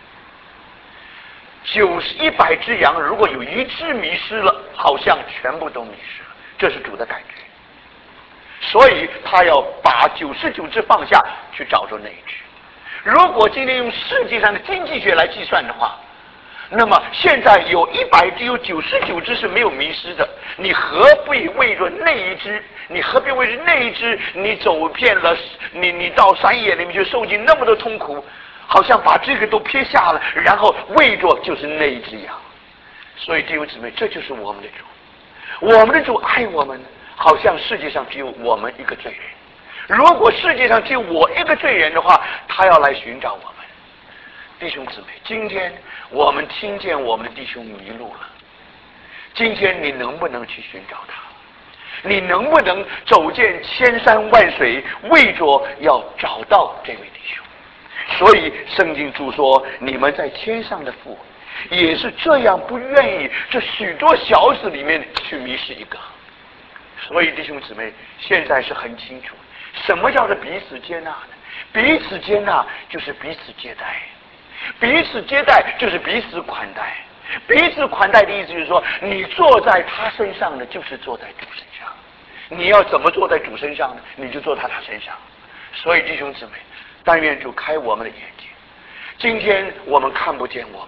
，100只羊如果有1只迷失了，好像全部都迷失了，这是主的感觉。所以他要把99只放下，去找着那一只。如果今天用世界上的经济学来计算的话，那么现在有100只，有99只是没有迷失的，你何必为着那一只？你何必为着那一只？你走遍了，你到山野里面去受尽那么多痛苦，好像把这个都撇下了，然后为着就是那一只羊。所以弟兄姊妹，这就是我们的主。我们的主爱我们，好像世界上只有我们一个罪人。如果世界上只有我一个罪人的话，他要来寻找我们。弟兄姊妹，今天我们听见我们的弟兄迷路了，今天你能不能去寻找他？你能不能走见千山万水，为着要找到这位弟兄？所以圣经主说，你们在天上的父也是这样，不愿意这许多小子里面去迷失一个。所以弟兄姊妹，现在是很清楚，什么叫做彼此接纳呢？彼此接纳就是彼此接待，彼此接待就是彼此款待。彼此款待的意思就是说，你坐在他身上呢，就是坐在主身上。你要怎么坐在主身上呢？你就坐在他身上。所以弟兄姊妹，但愿主开我们的眼睛。今天我们看不见我们的主，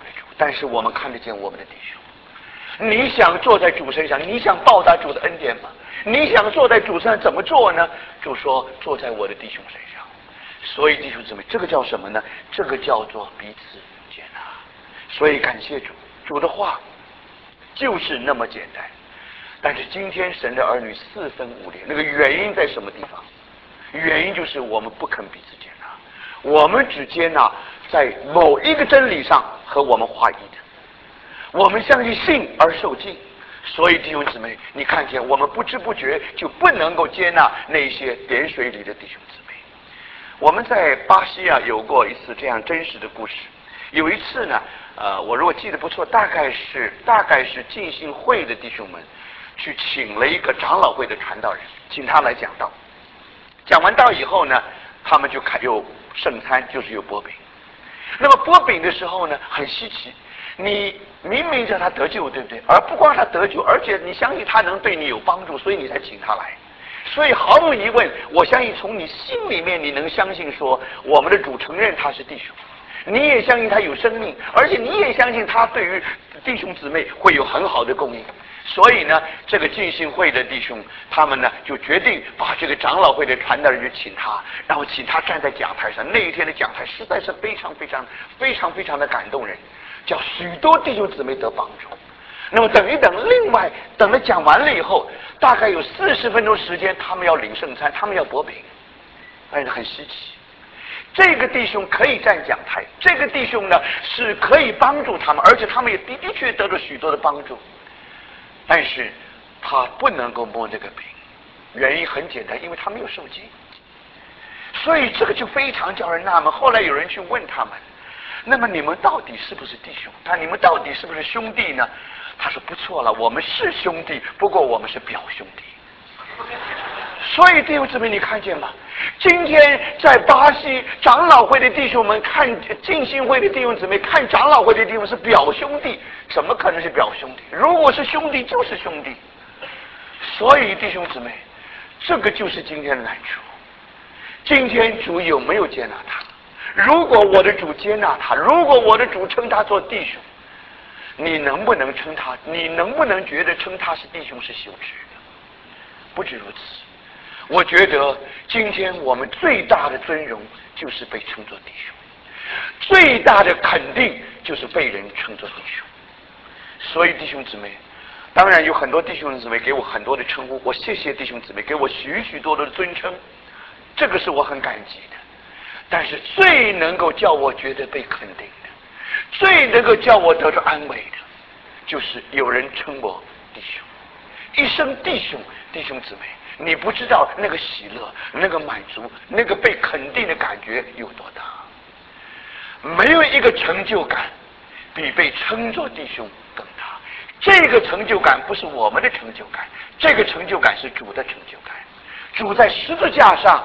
但是我们看得见我们的弟兄。你想坐在主身上，你想报答主的恩典吗？你想坐在主身上怎么做呢？主说坐在我的弟兄身上。所以弟兄姊妹，这个叫什么呢？这个叫做彼此接纳。所以感谢主，主的话就是那么简单。但是今天神的儿女四分五裂，那个原因在什么地方？原因就是我们不肯彼此接纳，我们只接纳在某一个真理上和我们划一的。我们相信信而受敬，所以弟兄姊妹，你看见我们不知不觉就不能够接纳那些点水里的弟兄姊妹。我们在巴西有过一次这样真实的故事。有一次呢，我如果记得不错，大概是浸信会的弟兄们去请了一个长老会的传道人，请他来讲道。讲完道以后呢，他们就有圣餐，就是有擘饼。那么擘饼的时候呢，很稀奇，你明明叫他得救，对不对？而不光他得救，而且你相信他能对你有帮助，所以你才请他来。所以毫无疑问，我相信从你心里面你能相信说，我们的主承认他是弟兄，你也相信他有生命，而且你也相信他对于弟兄姊妹会有很好的供应。所以呢，这个浸信会的弟兄，他们呢就决定把这个长老会的传道人就请他，然后请他站在讲台上。那一天的讲台实在是非常的感动人，叫许多弟兄姊妹得帮助。那么等一等，另外等了讲完了以后，大概有40分钟时间，他们要领圣餐，他们要擘饼，但是很稀奇。这个弟兄可以站讲台，这个弟兄呢是可以帮助他们，而且他们也的确得了许多的帮助。但是他不能够摸这个饼，原因很简单，因为他没有受浸。所以这个就非常叫人纳闷。后来有人去问他们，那么你们到底是不是弟兄？你们到底是不是兄弟呢？他说不错了，我们是兄弟，不过我们是表兄弟。所以弟兄姊妹，你看见吗？今天在巴西长老会的弟兄们看浸信会的弟兄姊妹看长老会的弟兄是表兄弟，怎么可能是表兄弟？如果是兄弟就是兄弟。所以弟兄姊妹，这个就是今天的难处。今天主有没有接纳他？如果我的主接纳他，如果我的主称他做弟兄，你能不能称他？你能不能觉得称他是弟兄是羞耻的？不止如此，我觉得今天我们最大的尊荣就是被称作弟兄，最大的肯定就是被人称作弟兄。所以弟兄姊妹，当然有很多弟兄姊妹给我很多的称呼，我谢谢弟兄姊妹给我许多的尊称，这个是我很感激的。但是最能够叫我觉得被肯定的，最能够叫我得着安慰的，就是有人称我弟兄。一声弟兄，弟兄姊妹，你不知道那个喜乐，那个满足，那个被肯定的感觉有多大。没有一个成就感比被称作弟兄更大。这个成就感不是我们的成就感，这个成就感是主的成就感。主在十字架上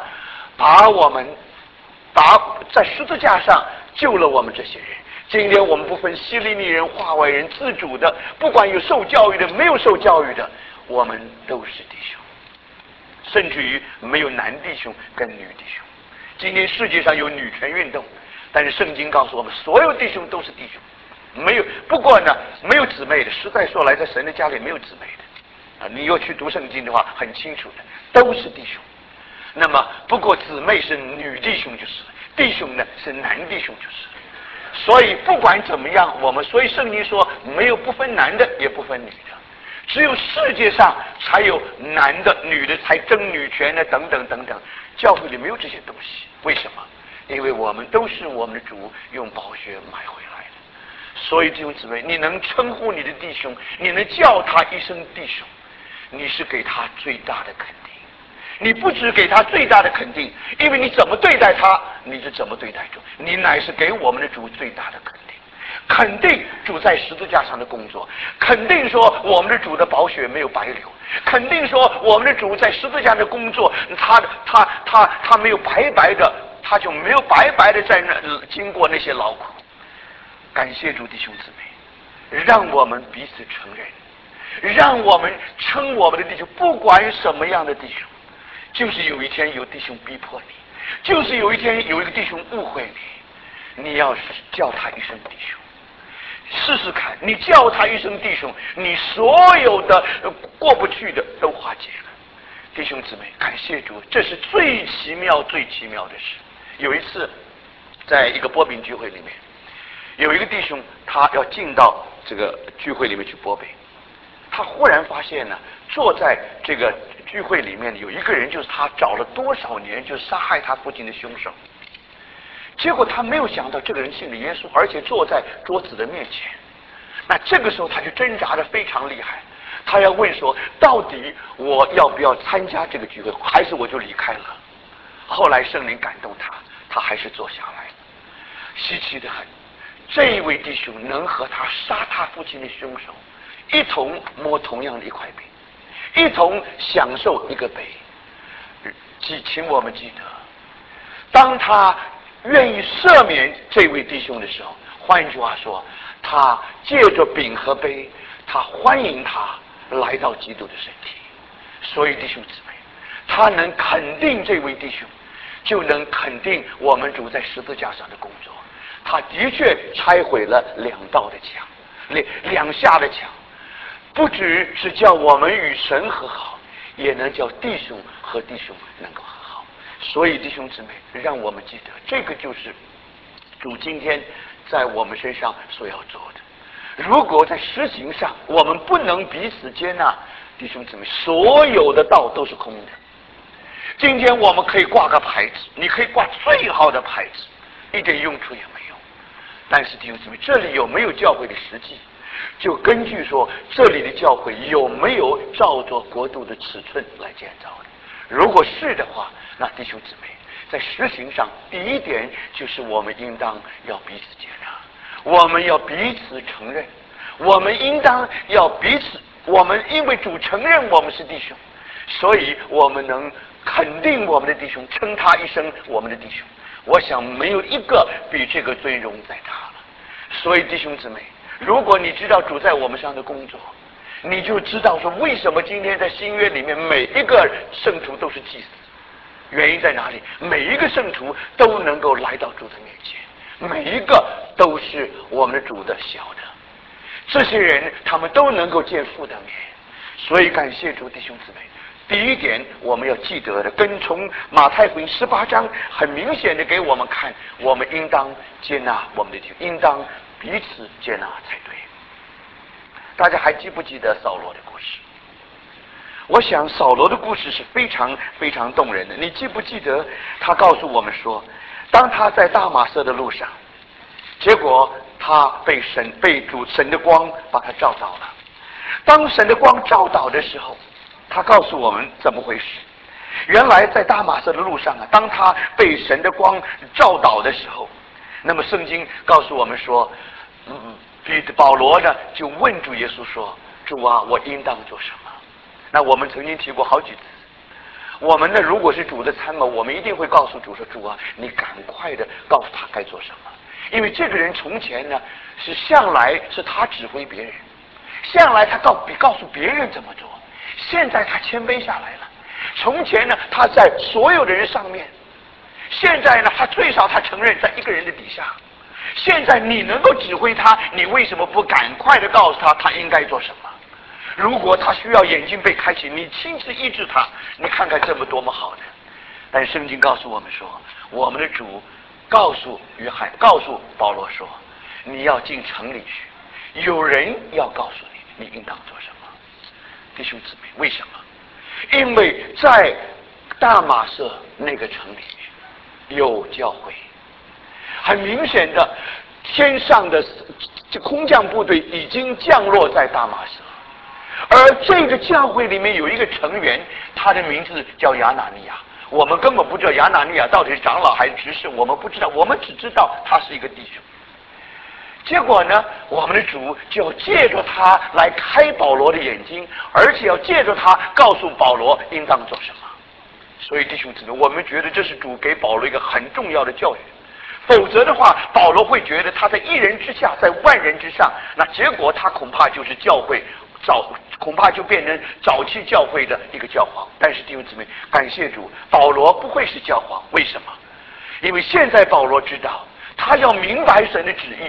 在十字架上救了我们这些人。今天我们不分希利尼人、化外人，自主的，不管有受教育的没有受教育的，我们都是弟兄，甚至于没有男弟兄跟女弟兄。今天世界上有女权运动，但是圣经告诉我们，所有弟兄都是弟兄，没有。不过呢，没有姊妹的，实在说来，在神的家里没有姊妹的你要去读圣经的话，很清楚的，都是弟兄。那么，不过姊妹是女弟兄就是，弟兄呢是男弟兄就是。所以不管怎么样，所以圣经说没有不分男的也不分女的，只有世界上才有男的女的才争女权的等等等等，教会里没有这些东西。为什么？因为我们都是我们的主用宝血买回来的。所以弟兄姊妹，你能称呼你的弟兄，你能叫他一声弟兄，你是给他最大的肯定。你不只给他最大的肯定，因为你怎么对待他，你就怎么对待主。你乃是给我们的主最大的肯定，肯定主在十字架上的工作，肯定说我们的主的宝血没有白流，肯定说我们的主在十字架的工作，他没有白白的，他就没有白白的在那经过那些劳苦。感谢主，弟兄姊妹，让我们彼此承认，让我们称我们的弟兄，不管什么样的弟兄。就是有一天有弟兄逼迫你，就是有一天有一个弟兄误会你，你要叫他一声弟兄。 试试看，你叫他一声弟兄，你所有的过不去的都化解了。弟兄姊妹，感谢主，这是最奇妙、最奇妙的事。有一次，在一个波饼聚会里面，有一个弟兄，他要进到这个聚会里面去波饼，他忽然发现呢，坐在这个聚会里面有一个人，就是他找了多少年就杀害他父亲的凶手。结果他没有想到这个人信了耶稣，而且坐在桌子的面前。那这个时候他就挣扎得非常厉害，他要问说，到底我要不要参加这个聚会，还是我就离开了？后来圣灵感动他，他还是坐下来。稀奇得很，这一位弟兄能和他杀他父亲的凶手一同摸同样的一块饼，一同享受一个杯。请我们记得，当他愿意赦免这位弟兄的时候，换一句话说，他借着饼和杯，他欢迎他来到基督的身体。所以弟兄姊妹，他能肯定这位弟兄，就能肯定我们主在十字架上的工作。他的确拆毁了2道的墙，两下的墙，不只是叫我们与神和好，也能叫弟兄和弟兄能够和好。所以弟兄姊妹，让我们记得，这个就是主今天在我们身上所要做的。如果在实行上我们不能彼此接纳，弟兄姊妹，所有的道都是空的。今天我们可以挂个牌子，你可以挂最好的牌子，一点用处也没有。但是弟兄姊妹，这里有没有教会的实际，就根据说这里的教会有没有照着国度的尺寸来建造的。如果是的话，那弟兄姊妹，在实行上第一点就是我们应当要彼此接纳，我们要彼此承认，我们应当要彼此，我们因为主承认我们是弟兄，所以我们能肯定我们的弟兄，称他一声我们的弟兄。我想没有一个比这个尊荣再大了。所以弟兄姊妹，如果你知道主在我们上的工作，你就知道说为什么今天在新约里面每一个圣徒都是祭司。原因在哪里？每一个圣徒都能够来到主的面前，每一个都是我们的主的小的，这些人他们都能够见父的面。所以感谢主，弟兄姊妹，第一点我们要记得的，跟从马太福音18章很明显的给我们看，我们应当接纳我们的弟兄，应当彼此接纳才对。大家还记不记得扫罗的故事？我想扫罗的故事是非常非常动人的。你记不记得他告诉我们说，当他在大马色的路上，结果他被神的光把他照到了。当神的光照到的时候，他告诉我们怎么回事。原来在大马色的路上啊，当他被神的光照到的时候，那么圣经告诉我们说，保罗呢就问主耶稣说，主啊，我应当做什么？那我们曾经提过好几次，我们呢如果是主的参谋，我们一定会告诉主说，主啊，你赶快的告诉他该做什么。因为这个人从前呢是向来是他指挥别人，向来他告诉别人怎么做，现在他谦卑下来了。从前呢他在所有的人上面，现在呢他最少他承认在一个人的底下。现在你能够指挥他，你为什么不赶快的告诉他他应该做什么？如果他需要眼睛被开启，你亲自医治他，你看看这么多么好的。但圣经告诉我们说，我们的主告诉保罗说，你要进城里去，有人要告诉你你应当做什么。弟兄姊妹，为什么？因为在大马色那个城里面有教会，很明显的天上的空降部队已经降落在大马色，而这个教会里面有一个成员，他的名字叫亚拿尼亚。我们根本不知道亚拿尼亚到底是长老还是执事，我们不知道，我们只知道他是一个弟兄。结果呢，我们的主就要借着他来开保罗的眼睛，而且要借着他告诉保罗应当做什么。所以弟兄姊妹，我们觉得这是主给保罗一个很重要的教训。否则的话，保罗会觉得他在一人之下，在万人之上，那结果他恐怕就是教会恐怕就变成早期教会的一个教皇。但是弟兄姊妹，感谢主，保罗不会是教皇。为什么？因为现在保罗知道，他要明白神的旨意，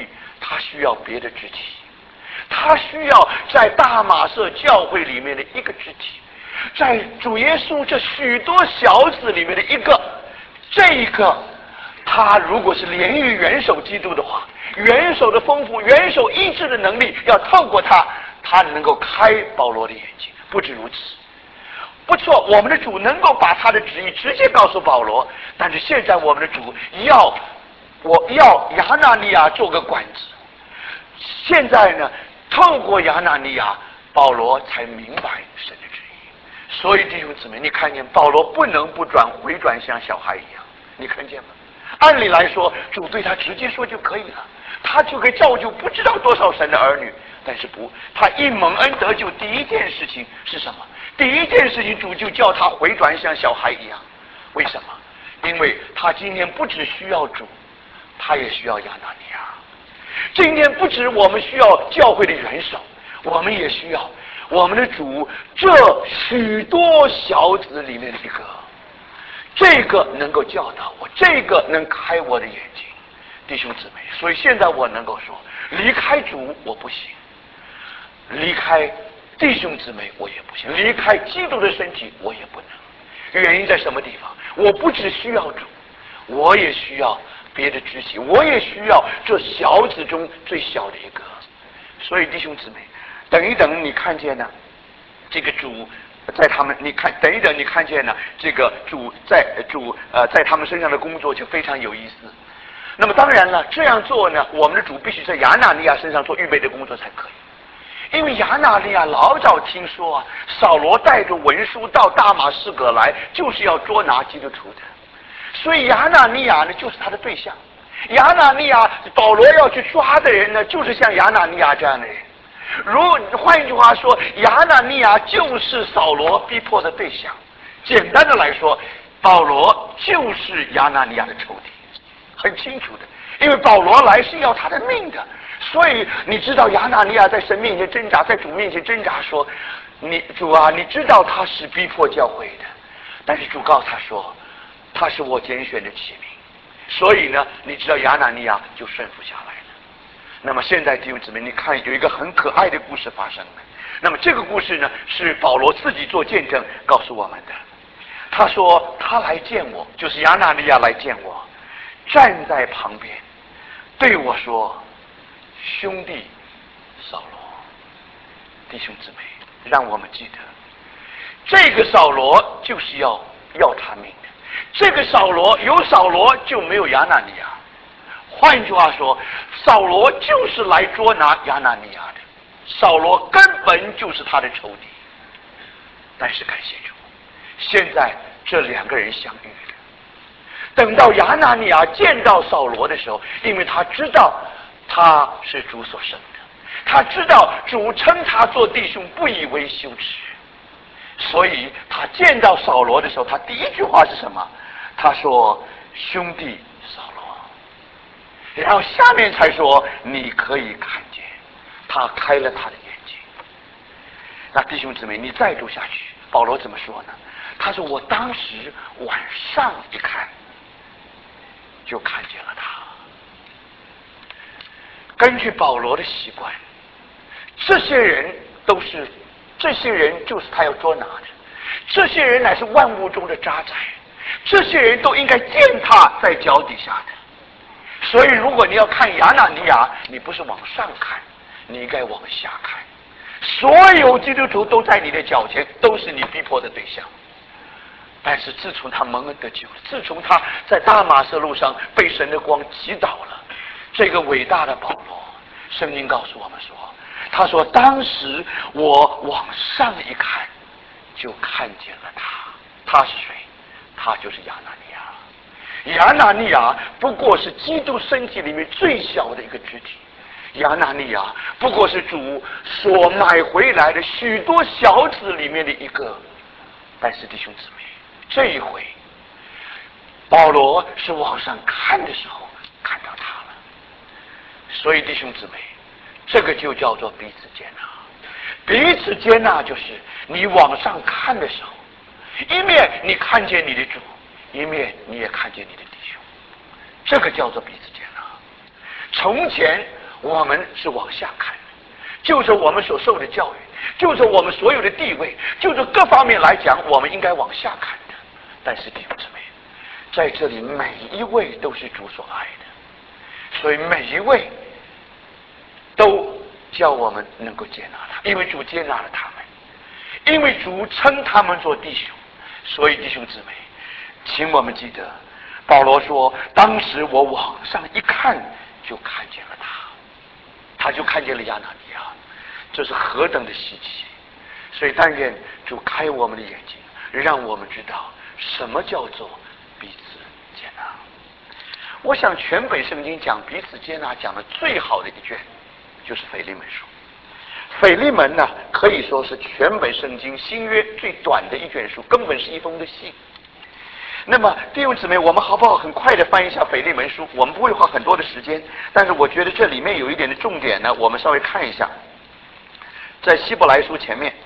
他需要别的肢体，他需要在大马色教会里面的一个肢体，在主耶稣这许多小子里面的一个，这一个他如果是连于元首基督的话，元首的丰富，元首医治的能力要透过他，他能够开保罗的眼睛。不止如此，不错，我们的主能够把他的旨意直接告诉保罗，但是现在我们的主要亚拿尼亚做个管子。现在呢，透过亚拿尼亚，保罗才明白神的旨意。所以弟兄姊妹，你看见保罗不能不回转像小孩一样，你看见吗？按理来说，主对他直接说就可以了，他就可以造就不知道多少神的儿女。但是不，他一蒙恩得救，第一件事情是什么？第一件事情，主就叫他回转像小孩一样。为什么？因为他今天不只需要主，他也需要亚拿尼亚。今天不止我们需要教会的元首，我们也需要我们的主这许多小子里面的一个，这个能够教导我，这个能开我的眼睛。弟兄姊妹，所以现在我能够说，离开主我不行，离开弟兄姊妹我也不行，离开基督的身体我也不能。原因在什么地方？我不只需要主，我也需要别的肢体，我也需要这小子中最小的一个。所以弟兄姊妹，等一等，你看见呢？这个主在他们，你看，等一等，你看见呢？这个主在他们身上的工作就非常有意思。那么当然了，这样做呢，我们的主必须在亚拿尼亚身上做预备的工作才可以。因为亚拿尼亚老早听说啊，扫罗带着文书到大马士革来，就是要捉拿基督徒的，所以亚拿尼亚呢就是他的对象。亚拿尼亚，保罗要去抓的人呢，就是像亚拿尼亚这样的人。换一句话说，亚拿尼亚就是扫罗逼迫的对象。简单的来说，保罗就是亚拿尼亚的仇敌。很清楚的，因为保罗来是要他的命的，所以你知道亚拿尼亚在神面前挣扎，在主面前挣扎，说：“你主啊，你知道他是逼迫教会的，但是主告诉他说，他是我拣选的器皿。”所以呢，你知道亚拿尼亚就顺服下来了。那么现在弟兄姊妹，你看有一个很可爱的故事发生了。那么这个故事呢，是保罗自己做见证告诉我们的。他说他来见我，就是亚拿尼亚来见我。站在旁边对我说：“兄弟扫罗。”弟兄姊妹，让我们记得，这个扫罗就是要他命的。这个扫罗有扫罗就没有亚拿尼亚。换句话说，扫罗就是来捉拿亚拿尼亚的，扫罗根本就是他的仇敌。但是感谢主，现在这两个人相遇了。等到亚拿尼亚见到扫罗的时候，因为他知道他是主所生的，他知道主称他做弟兄不以为羞耻，所以他见到扫罗的时候，他第一句话是什么？他说：“兄弟扫罗。”然后下面才说：“你可以看见。”他开了他的眼睛。那弟兄姊妹，你再读下去，保罗怎么说呢？他说：“我当时晚上一看，就看见了他。”根据保罗的习惯，这些人就是他要捉拿的，这些人乃是万物中的渣滓，这些人都应该践踏在脚底下的。所以如果你要看亚拿尼亚，你不是往上看，你应该往下看。所有基督徒都在你的脚前，都是你逼迫的对象。但是自从他蒙恩得救了，自从他在大马色路上被神的光击倒了，这个伟大的保罗，圣经告诉我们说，他说当时我往上一看，就看见了他。他是谁？他就是亚拿尼亚。亚拿尼亚不过是基督身体里面最小的一个肢体，亚拿尼亚不过是主所买回来的许多小子里面的一个。但是弟兄姊妹，这一回保罗是往上看的时候看到他了。所以弟兄姊妹，这个就叫做彼此接纳。彼此接纳就是你往上看的时候，一面你看见你的主，一面你也看见你的弟兄，这个叫做彼此接纳。从前我们是往下看的，就着我们所受的教育，就着我们所有的地位，就着各方面来讲，我们应该往下看的。但是弟兄姊妹，在这里每一位都是主所爱的，所以每一位都叫我们能够接纳他，因为主接纳了他们，因为主称他们做弟兄。所以弟兄姊妹，请我们记得保罗说，当时我往上一看就看见了他就看见了亚拿尼亚，这是何等的稀奇。所以但愿主开我们的眼睛，让我们知道什么叫做彼此接纳。我想全本圣经讲彼此接纳讲的最好的一卷就是腓利门书。腓利门呢，可以说是全本圣经新约最短的一卷书，根本是一封的信。那么弟兄姊妹，我们好不好很快的翻一下腓利门书？我们不会花很多的时间，但是我觉得这里面有一点的重点呢，我们稍微看一下。在希伯来书前面，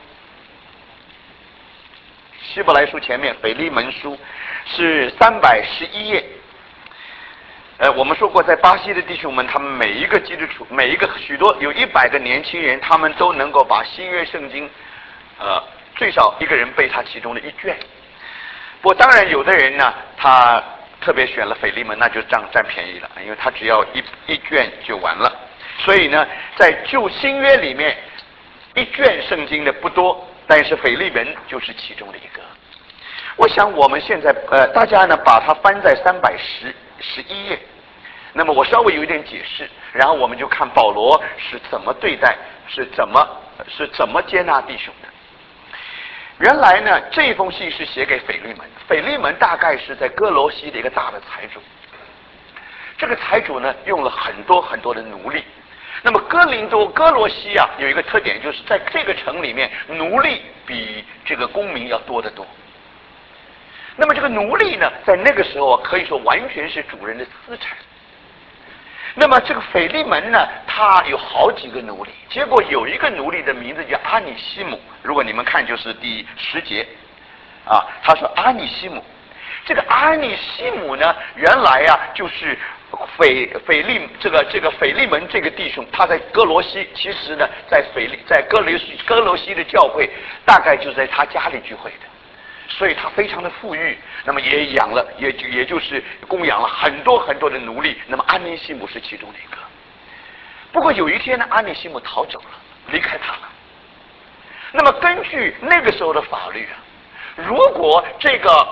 希伯来书前面腓利门书是311页。我们说过，在巴西的弟兄们，他们每一个基督徒，每一个许多有100个年轻人，他们都能够把新约圣经，最少一个人背他其中的一卷。不过当然，有的人呢，他特别选了腓利门，那就占便宜了，因为他只要一卷就完了。所以呢，在旧新约里面，一卷圣经的不多，但是腓利门就是其中的一个。我想我们现在大家呢把它翻在311页。那么我稍微有一点解释，然后我们就看保罗是怎么对待，是怎么接纳弟兄的。原来呢，这封信是写给腓利门，腓利门大概是在哥罗西的一个大的财主。这个财主呢，用了很多很多的奴隶。那么哥罗西啊，有一个特点，就是在这个城里面，奴隶比这个公民要多得多。那么这个奴隶呢，在那个时候可以说完全是主人的资产。那么这个腓利门呢，他有好几个奴隶，结果有一个奴隶的名字叫阿尼西姆。如果你们看，就是第10节，他说阿尼西姆。这个阿尼西姆呢，原来就是腓利门这个弟兄，他在哥罗西，其实呢，在哥罗西的教会，大概就在他家里聚会的。所以他非常的富裕，那么也养了，也就是供养了很多很多的奴隶。那么安尼西姆是其中的一个。不过有一天呢，安尼西姆逃走了，离开他了。那么根据那个时候的法律如果这个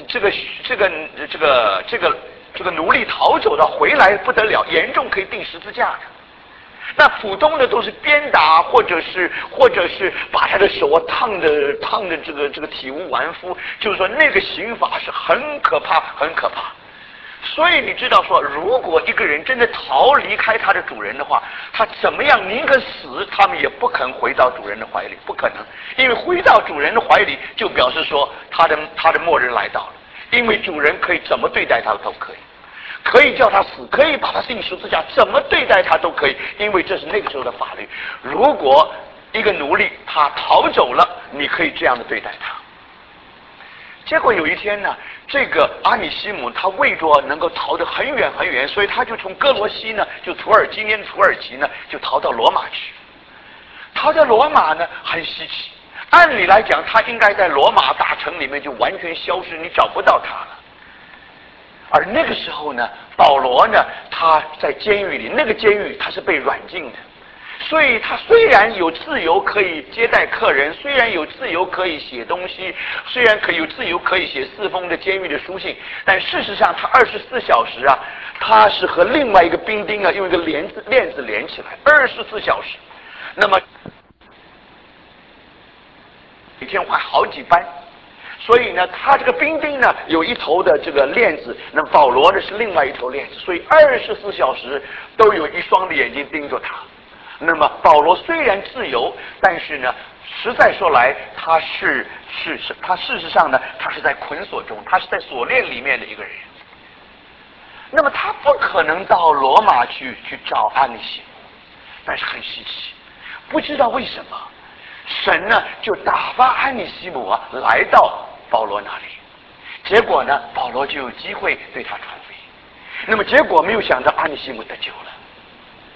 奴隶逃走了回来不得了，严重可以钉十字架的。那普通的都是鞭打，或者是把他的手烫的这个体无完肤，就是说那个刑罚是很可怕很可怕。所以你知道说，如果一个人真的离开他的主人的话，他怎么样宁可死，他们也不肯回到主人的怀里，不可能。因为回到主人的怀里，就表示说他的末日来到了。因为主人可以怎么对待他都可以。可以叫他死，可以把他钉十字架，怎么对待他都可以，因为这是那个时候的法律。如果一个奴隶他逃走了，你可以这样的对待他。结果有一天呢，这个阿尼西姆他为着能够逃得很远很远，所以他就从哥罗西呢，就土耳其呢，就逃到罗马去。逃到罗马呢，很稀奇。按理来讲，他应该在罗马大城里面就完全消失，你找不到他了。而那个时候呢，保罗呢，他在监狱里，那个监狱他是被软禁的，所以他虽然有自由可以接待客人，虽然有自由可以写东西，虽然有自由可以写4封的监狱的书信，但事实上他24小时他是和另外一个兵丁用一个链子连起来，24小时。那么每天换好几班。所以呢，他这个兵丁呢有一头的这个链子，那么保罗呢是另外一头链子，所以24小时都有一双的眼睛盯着他。那么保罗虽然自由，但是呢，实在说来，他事实上呢，他是在捆锁中，他是在锁链里面的一个人。那么他不可能到罗马去找安尼西姆，但是很稀奇，不知道为什么。神呢就打发安尼西姆来到保罗那里，结果呢保罗就有机会对他传福音。那么结果没有想到安尼西姆得救了。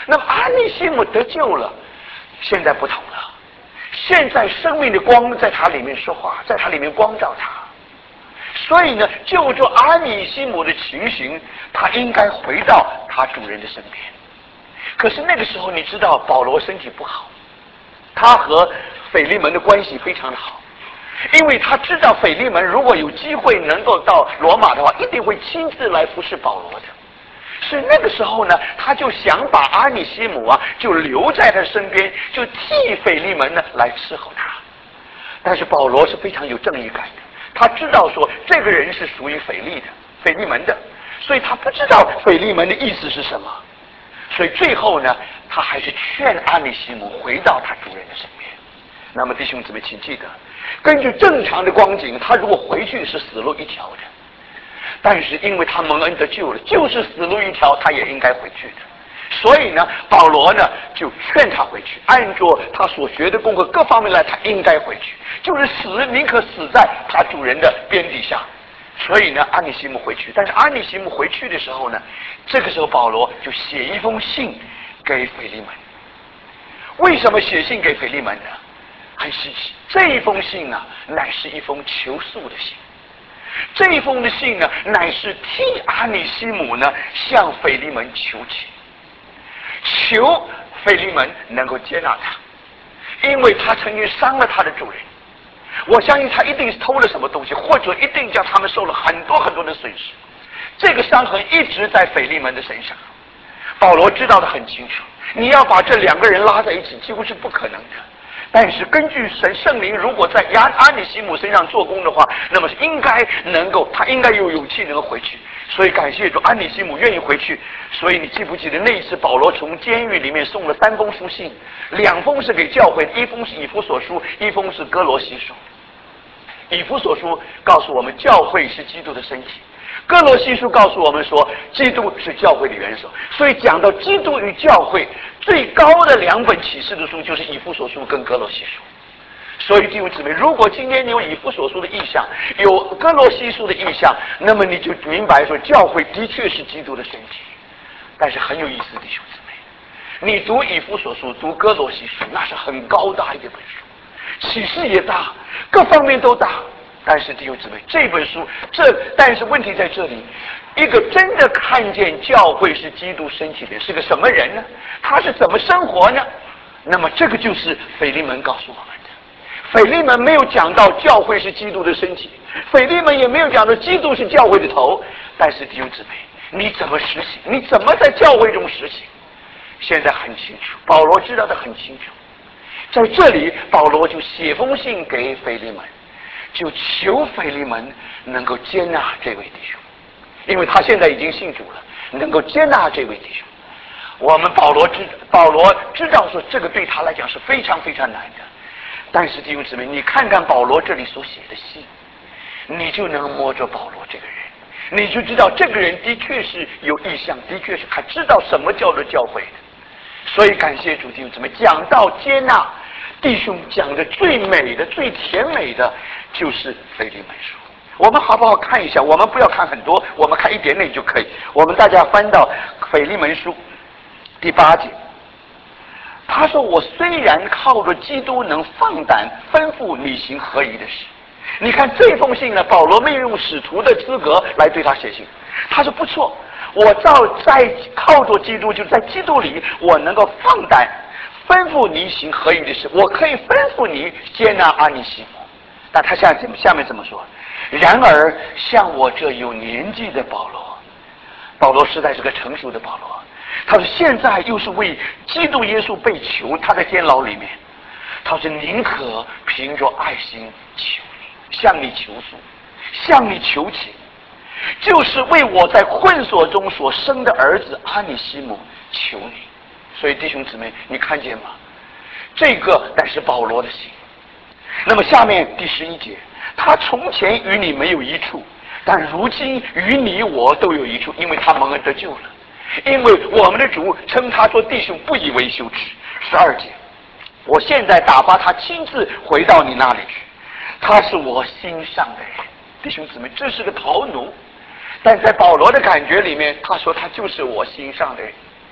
那么阿尼西姆得救了，现在不同了，现在生命的光在他里面说话，在他里面光照他。所以呢，就着阿尼西姆的情形，他应该回到他主人的身边。可是那个时候，你知道保罗身体不好，他和腓利门的关系非常的好，因为他知道腓利门如果有机会能够到罗马的话，一定会亲自来服侍保罗的。所以那个时候呢，他就想把阿尼西姆就留在他身边，就替腓利门呢来伺候他。但是保罗是非常有正义感的，他知道说这个人是属于腓利门的，所以他不知道腓利门的意思是什么。所以最后呢，他还是劝阿尼西姆回到他主人的身边。那么弟兄姊妹，请记得，根据正常的光景，他如果回去是死路一条的。但是因为他蒙恩得救了，就是死路一条，他也应该回去的。所以呢，保罗呢就劝他回去，按照他所学的功课各方面来，他应该回去，就是死宁可死在他主人的鞭底下。所以呢，阿尼西姆回去。但是阿尼西姆回去的时候呢，这个时候保罗就写一封信给腓利门。为什么写信给腓利门呢？很稀奇，这一封信乃是一封求诉的信。这一封的信呢，乃是替阿尼西姆呢向腓利门求情，求腓利门能够接纳他，因为他曾经伤了他的主人。我相信他一定是偷了什么东西，或者一定叫他们受了很多很多的损失。这个伤痕一直在腓利门的身上。保罗知道的很清楚，你要把这两个人拉在一起，几乎是不可能的。但是根据圣灵如果在阿尼西姆身上做工的话，那么他应该有勇气能够回去。所以感谢主，阿尼西姆愿意回去。所以你记不记得那一次保罗从监狱里面送了3封书信，2封是给教会，一封是以弗所书，一封是哥罗西书。以弗所书告诉我们教会是基督的身体，哥罗西书告诉我们说基督是教会的元首。所以讲到基督与教会最高的2本启示的书，就是以弗所书跟哥罗西书。所以弟兄姊妹，如果今天你有以弗所书的意象，有哥罗西书的意象，那么你就明白说教会的确是基督的身体。但是很有意思，弟兄姊妹，你读以弗所书，读哥罗西书，那是很高大一本书，启示也大，各方面都大。但是弟兄姊妹，这本书但是问题在这里，一个真的看见教会是基督身体的是个什么人呢？他是怎么生活呢？那么这个就是腓利门告诉我们的。腓利门没有讲到教会是基督的身体，腓利门也没有讲到基督是教会的头。但是弟兄姊妹，你怎么实行？你怎么在教会中实行？现在很清楚，保罗知道的很清楚。在这里，保罗就写封信给腓利门，就求腓利门能够接纳这位弟兄，因为他现在已经信主了，能够接纳这位弟兄。我们保罗知道说这个对他来讲是非常非常难的。但是弟兄姊妹，你看看保罗这里所写的信，你就能摸着保罗这个人，你就知道这个人的确是有意向，的确是他知道什么叫做教会的。所以感谢主，弟兄姊妹，讲到接纳弟兄，讲的最美的最甜美的就是腓利门书。我们好不好看一下？我们不要看很多，我们看一点点就可以。我们大家翻到腓利门书第8节，他说，我虽然靠着基督能放胆吩咐你行合宜的事。你看这封信呢，保罗没有用使徒的资格来对他写信，他说不错，我在靠着基督，就在基督里，我能够放胆吩咐你行合宜的事，我可以吩咐你接纳阿尼西姆。但他下面怎么说？然而像我这有年纪的保罗实在是个成熟的保罗，他说现在又是为基督耶稣被囚，他在监牢里面，他说宁可凭着爱心求你，向你求诉，向你求情，就是为我在困锁中所生的儿子阿尼西姆求你。所以弟兄姊妹，你看见吗？这个乃是保罗的心。那么下面第11节，他从前与你没有益处，但如今与你我都有益处，因为他蒙恩得救了。因为我们的主称他做弟兄，不以为羞耻。12节，我现在打发他亲自回到你那里去，他是我心上的人。弟兄姊妹，这是个逃奴，但在保罗的感觉里面，他说他就是我心上的人。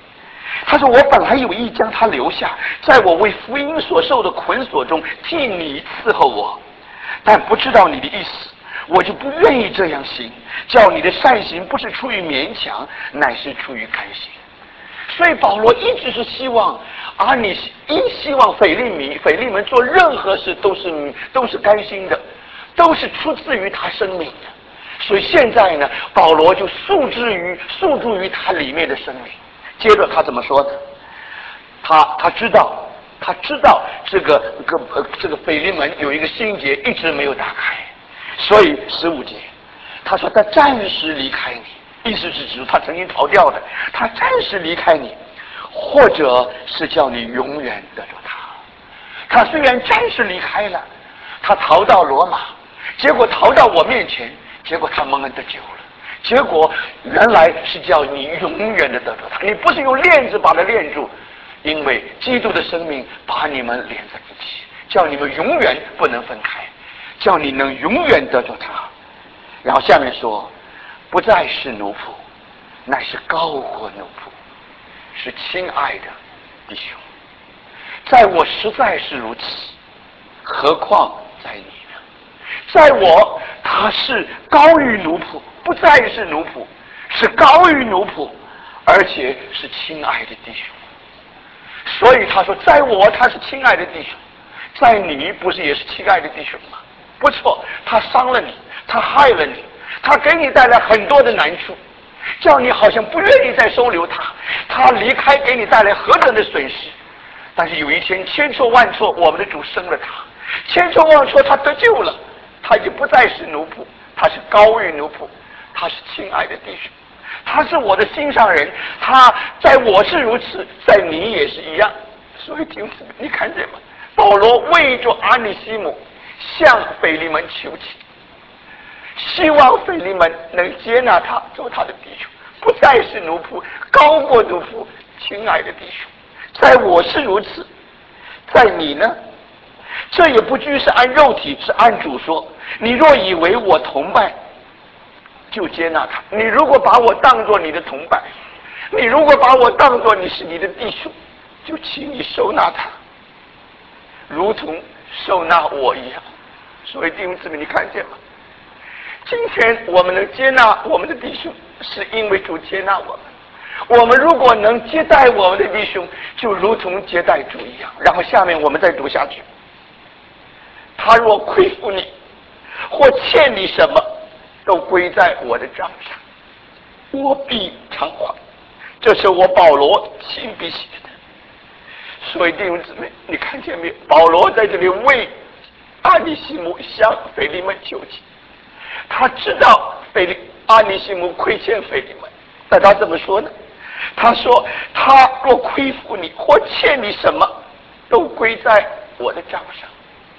他说我本来有意将他留下，在我为福音所受的捆锁中替你伺候我，但不知道你的意思，我就不愿意这样行，叫你的善行不是出于勉强，乃是出于甘心。所以保罗一直是希望希望腓利门做任何事都是甘心的，都是出自于他生命的。所以现在呢，保罗就诉诸于他里面的生命。接着他怎么说呢？他知道这个腓利门有一个心结一直没有打开，所以15节他说他暂时离开你，意思是指他曾经逃掉的，他暂时离开你，或者是叫你永远得着他。他虽然暂时离开了，他逃到罗马，结果逃到我面前，结果他蒙恩得救了。结果原来是叫你永远的得着他，你不是用链子把它链住，因为基督的生命把你们连在一起，叫你们永远不能分开，叫你能永远得着他。然后下面说，不再是奴仆，乃是高过奴仆，是亲爱的弟兄。在我实在是如此，何况在你呢？在我他是高于奴仆，不再是奴仆，是高于奴仆，而且是亲爱的弟兄。所以他说，在我他是亲爱的弟兄，在你不是也是亲爱的弟兄吗？不错，他伤了你，他害了你，他给你带来很多的难处，叫你好像不愿意再收留他，他离开给你带来何等的损失。但是有一天千错万错，我们的主生了他，千错万错他得救了，他已经不再是奴仆，他是高于奴仆，他是亲爱的弟兄，他是我的心上人，他在我是如此，在你也是一样。所以弟兄姊妹，你看见吗？保罗为着阿里西姆向腓利门求情，希望腓利门能接纳他做他的弟兄，不再是奴仆，高过奴仆，亲爱的弟兄。在我是如此，在你呢？这也不拘是按肉体，是按主说。你若以为我同伴，就接纳他。你如果把我当作你的同伴，你如果把我当作你是你的弟兄，就请你收纳他，如同收纳我一样。所以弟兄姊妹，你看见吗？今天我们能接纳我们的弟兄，是因为主接纳我们。我们如果能接待我们的弟兄，就如同接待主一样。然后下面我们再读下去，他若亏负你或欠你什么，都归在我的账上，我必偿还。这是我保罗亲笔写的。所以弟兄姊妹，你看见没有？保罗在这里为阿里西姆向腓利门求情，他知道阿里西姆亏欠腓利门，但他怎么说呢？他说，他若亏负你或欠你什么，都归在我的账上。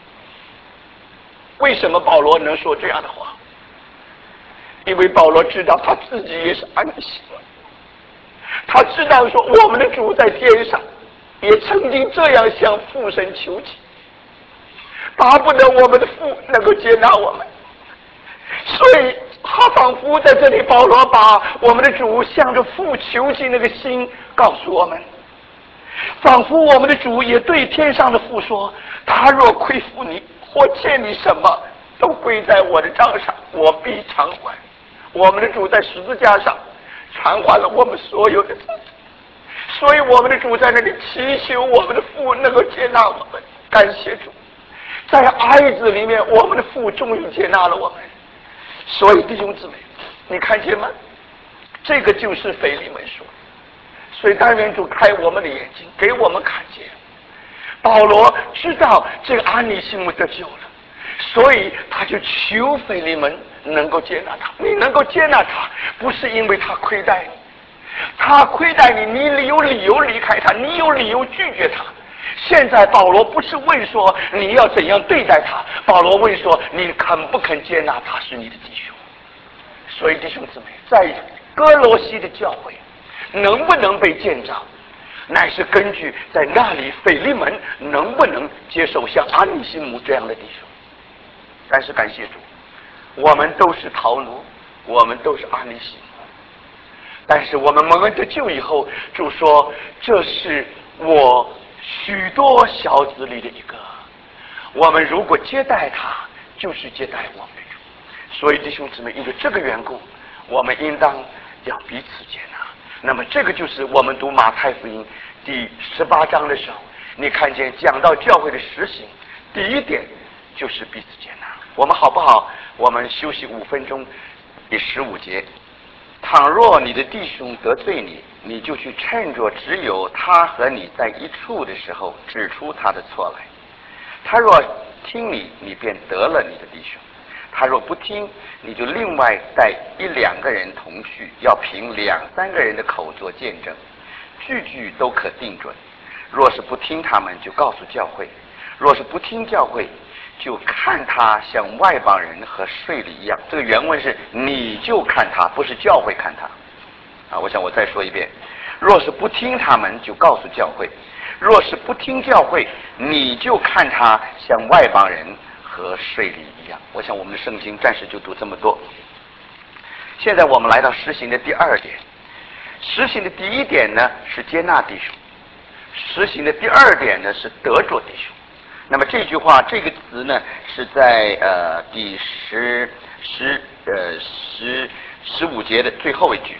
为什么保罗能说这样的话？因为保罗知道他自己也是安息了，他知道说我们的主在天上也曾经这样向父神求情，巴不得我们的父能够接纳我们。所以他仿佛在这里，保罗把我们的主向着父求情那个心告诉我们，仿佛我们的主也对天上的父说，他若亏负你或欠你什么，都归在我的账上，我必偿还。我们的主在十字架上偿还了我们所有的罪，所以我们的主在那里祈求我们的父能够接纳我们。感谢主，在爱子里面，我们的父终于接纳了我们。所以弟兄姊妹，你看见吗？这个就是腓利门说。所以但愿主开我们的眼睛，给我们看见，保罗知道这个阿尼西姆得救了，所以他就求腓利门能够接纳他。你能够接纳他，不是因为他亏待你，他亏待你，你有理由离开他，你有理由拒绝他。现在保罗不是问说你要怎样对待他，保罗问说你肯不肯接纳他是你的弟兄。所以弟兄姊妹，在哥罗西的教会能不能被建造，乃是根据在那里腓利门能不能接受像阿尼西姆这样的弟兄。但是感谢主，我们都是逃奴，我们都是阿尼西姆。 但是我们蒙恩得救以后，主说这是我许多小子里的一个，我们如果接待他，就是接待我们的主。所以弟兄姊妹，因为这个缘故，我们应当要彼此接纳。那么这个就是我们读马太福音第18章的时候，你看见讲到教会的实行，第一点就是彼此接纳。我们好不好？我们休息5分钟。第15节，倘若你的弟兄得罪你，你就去趁着只有他和你在一处的时候，指出他的错来。他若听你，你便得了你的弟兄；他若不听，你就另外带1、2个人同去，要凭2、3个人的口做见证，句句都可定准。若是不听他们，就告诉教会；若是不听教会，就看他像外邦人和税吏一样。这个原文是你就看他，不是教会看他。我想我再说一遍，若是不听他们，就告诉教会；若是不听教会，你就看他像外邦人和税吏一样。我想我们的圣经暂时就读这么多。现在我们来到实行的第2点。实行的第1点呢是接纳弟兄，实行的第2点呢是得着弟兄。那么这句话，这个词呢，是在第15节的最后一句。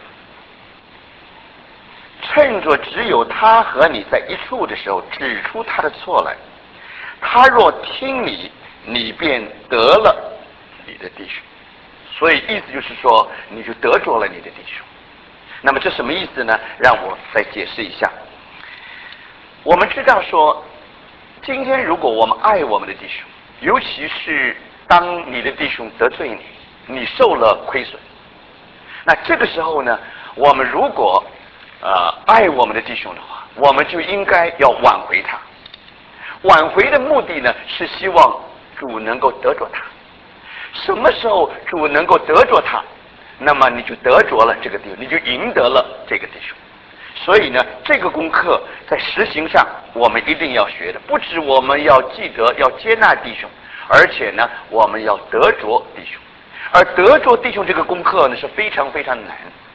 趁着只有他和你在一处的时候，指出他的错来。他若听你，你便得了你的弟兄。所以意思就是说，你就得着了你的弟兄。那么这什么意思呢？让我再解释一下。我们知道说，今天如果我们爱我们的弟兄，尤其是当你的弟兄得罪你，你受了亏损，那这个时候呢，我们如果爱我们的弟兄的话，我们就应该要挽回他。挽回的目的呢，是希望主能够得着他。什么时候主能够得着他，那么你就得着了这个弟兄，你就赢得了这个弟兄。所以呢，这个功课在实行上我们一定要学的，不止我们要记得要接纳弟兄，而且呢，我们要得着弟兄。而得着弟兄这个功课呢，是非常非常难。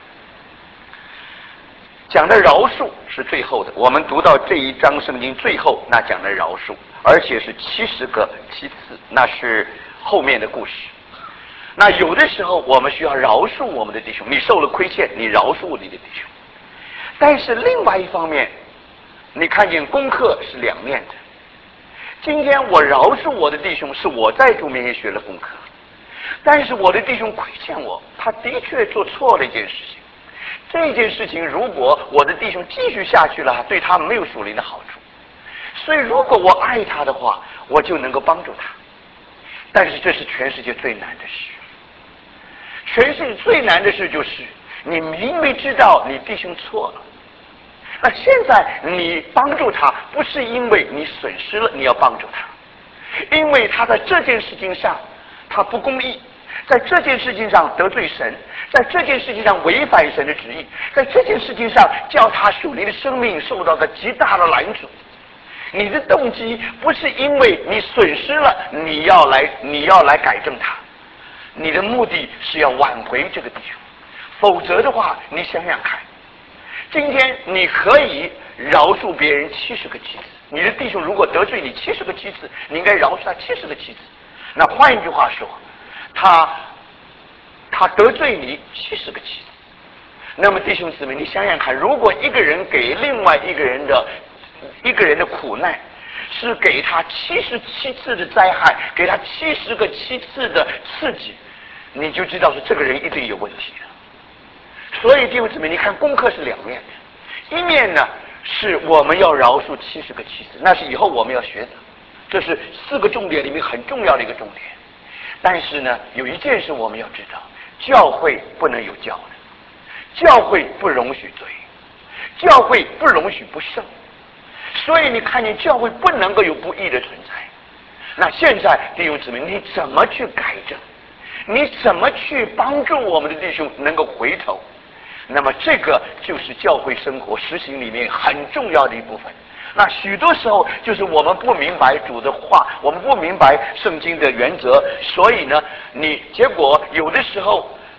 讲的饶恕是最后的，我们读到这一章圣经最后，那讲的饶恕，而且是70个7次，那是后面的故事。那有的时候我们需要饶恕我们的弟兄，你受了亏欠，你饶恕你的弟兄。但是另外一方面，你看见功课是2面的。今天我饶恕我的弟兄，是我在主面前学了功课，但是我的弟兄亏欠我，他的确做错了一件事情。这件事情如果我的弟兄继续下去了，对他没有属灵的好处。所以如果我爱他的话，我就能够帮助他。但是这是全世界最难的事。全世界最难的事就是你明明知道你弟兄错了，那现在你帮助他，不是因为你损失了，你要帮助他，因为他在这件事情上他不公义，在这件事情上得罪神，在这件事情上违反神的旨意，在这件事情上叫他属灵的生命受到了极大的拦阻。你的动机不是因为你损失了，你要来改正他，你的目的是要挽回这个弟兄。否则的话，你想想看，今天你可以饶恕别人70个7次，你的弟兄如果得罪你70个7次，你应该饶恕他70个7次。那换一句话说，他得罪你70个7次，那么弟兄姊妹，你想想看，如果一个人给另外一个人的苦难，是给他77次的灾害，给他70个7次的刺激，你就知道是这个人一定有问题了。所以弟兄姊妹，你看功课是2面的，一面呢是我们要饶恕70个7次，那是以后我们要学的，这是4个重点里面很重要的一个重点。但是呢，有一件事我们要知道，教会不能有教的，教会不容许罪，教会不容许不圣。所以你看见教会不能够有不义的存在。那现在弟兄姊妹，你怎么去改正？你怎么去帮助我们的弟兄能够回头？那么这个就是教会生活实行里面很重要的一部分。那许多时候就是我们不明白主的话，我们不明白圣经的原则，所以呢，结果有的时候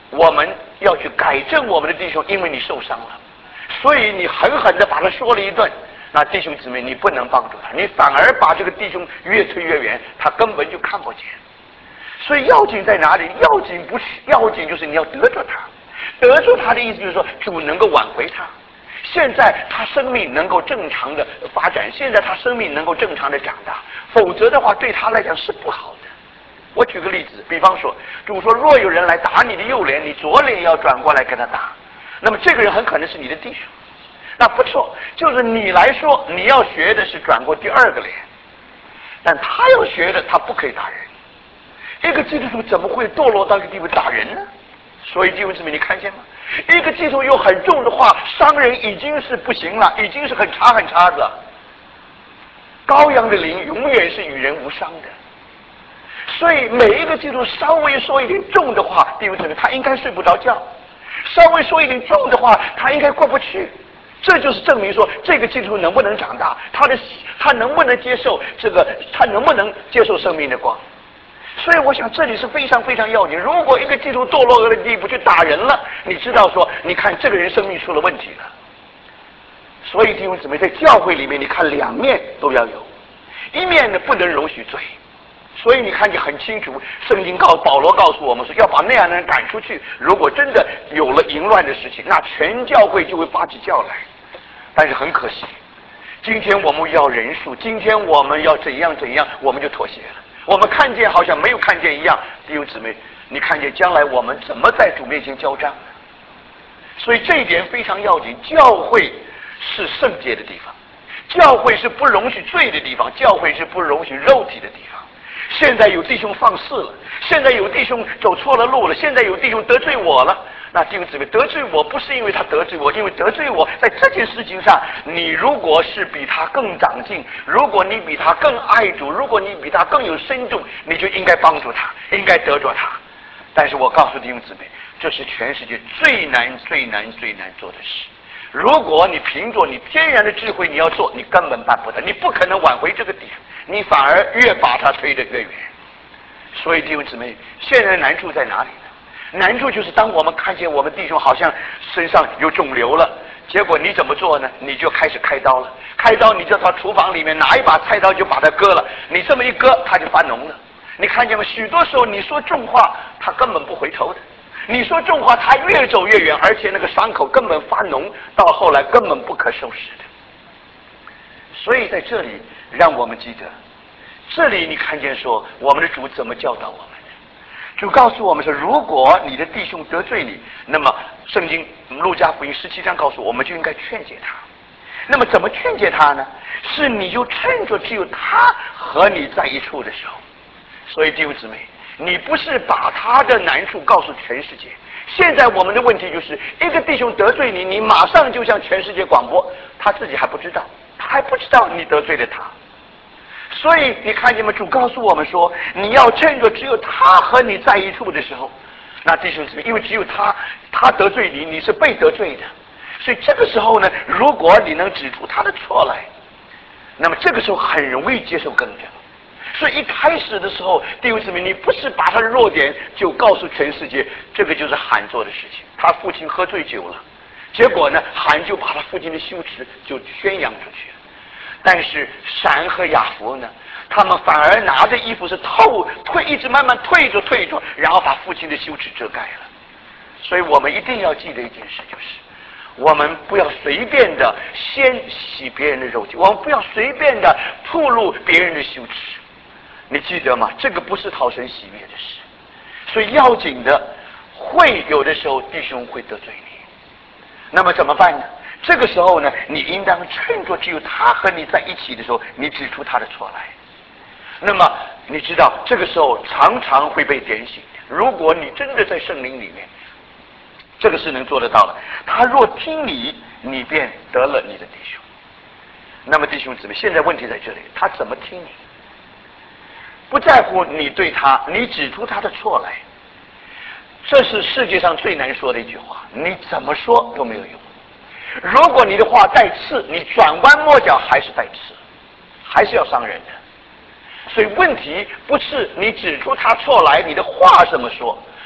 我们要去改正我们的弟兄，因为你受伤了，所以你狠狠地把他说了一顿。那弟兄姊妹，你不能帮助他，你反而把这个弟兄越推越远，他根本就看不见。所以要紧在哪里？要紧就是你要得着他，得住他的意思就是说主能够挽回他。现在他生命能够正常的发展，现在他生命能够正常的长大，否则的话对他来讲是不好的。我举个例子，比方说主说若有人来打你的右脸，你左脸要转过来跟他打，那么这个人很可能是你的弟兄。那不错，就是你来说你要学的是转过第二个脸，但他要学的他不可以打人。一个基督徒怎么会堕落到一个地步打人呢？所以弟兄姊妹，你看见吗？一个基督徒有很重的话，伤人已经是不行了，已经是很差很差的了。羔羊的灵永远是与人无伤的，所以每一个基督徒稍微说一点重的话，弟兄姊妹，他应该睡不着觉；稍微说一点重的话，他应该过不去。这就是证明说这个基督徒能不能长大，他能不能接受他能不能接受生命的光。所以我想这里是非常非常要紧。如果一个基督徒堕落到的地步去打人了，你知道说，你看这个人生命出了问题了。所以弟兄姊妹，在教会里面，你看两面都要有，一面呢不能容许罪。所以你看见很清楚，圣经保罗告诉我们说，要把那样的人赶出去。如果真的有了淫乱的事情，那全教会就会发起教来。但是很可惜，今天我们要人数，今天我们要怎样，我们就妥协了。我们看见好像没有看见一样。弟兄姊妹，你看见将来我们怎么在主面前交账？所以这一点非常要紧。教会是圣洁的地方，教会是不容许罪的地方，教会是不容许肉体的地方。现在有弟兄放肆了，现在有弟兄走错了路了，现在有弟兄得罪我了。那弟兄姊妹，得罪我不是因为他得罪我，因为得罪我在这件事情上，你如果是比他更长进，如果你比他更爱主，如果你比他更有深度，你就应该帮助他，应该得着他。但是我告诉弟兄姊妹，这是全世界最难做的事。如果你凭着你天然的智慧你要做，你根本办不得，你不可能挽回这个点，你反而越把它推得越远。所以弟兄姊妹，现在难处在哪里呢？难处就是当我们看见我们弟兄好像身上有肿瘤了，结果你怎么做呢？你就开始开刀了，开刀你就到厨房里面拿一把菜刀就把它割了，你这么一割它就发脓了。你看见吗？许多时候你说重话他根本不回头的，你说重话他越走越远，而且那个伤口根本发脓，到后来根本不可收拾的。所以在这里让我们记得，这里你看见说我们的主怎么教导我们。主告诉我们说，如果你的弟兄得罪你，那么圣经路加福音17章告诉我们就应该劝解他。那么怎么劝解他呢？是你就趁着只有他和你在一处的时候。所以弟兄姊妹，你不是把他的难处告诉全世界。现在我们的问题就是一个弟兄得罪你，你马上就向全世界广播，他自己还不知道，他还不知道你得罪了他。所以你看见吗？主告诉我们说，你要趁着只有他和你在一处的时候。那弟兄姊妹，因为只有他得罪你，你是被得罪的，所以这个时候呢，如果你能指出他的错来，那么这个时候很容易接受更正。所以一开始的时候，弟兄姊妹，你不是把他的弱点就告诉全世界，这个就是韩做的事情。他父亲喝醉酒了，结果呢，韩就把他父亲的羞耻就宣扬出去了。但是闪和雅弗呢，他们反而拿着衣服是一直慢慢退着，然后把父亲的羞耻遮盖了。所以我们一定要记得一件事，就是我们不要随便的先洗别人的肉体，我们不要随便的暴露别人的羞耻。你记得吗？这个不是讨神喜悦的事。所以要紧的，会有的时候弟兄会得罪你，那么怎么办呢？这个时候呢，你应当趁着只有他和你在一起的时候，你指出他的错来。那么你知道这个时候常常会被点醒的。如果你真的在圣灵里面，这个是能做得到的。他若听你，你便得了你的弟兄。那么弟兄姊妹，现在问题在这里，他怎么听你？不在乎你对他，你指出他的错来，这是世界上最难说的一句话，你怎么说都没有用。如果你的话带刺，你转弯抹角还是带刺，还是要伤人的。所以问题不是你指出他错来，你的话怎么说，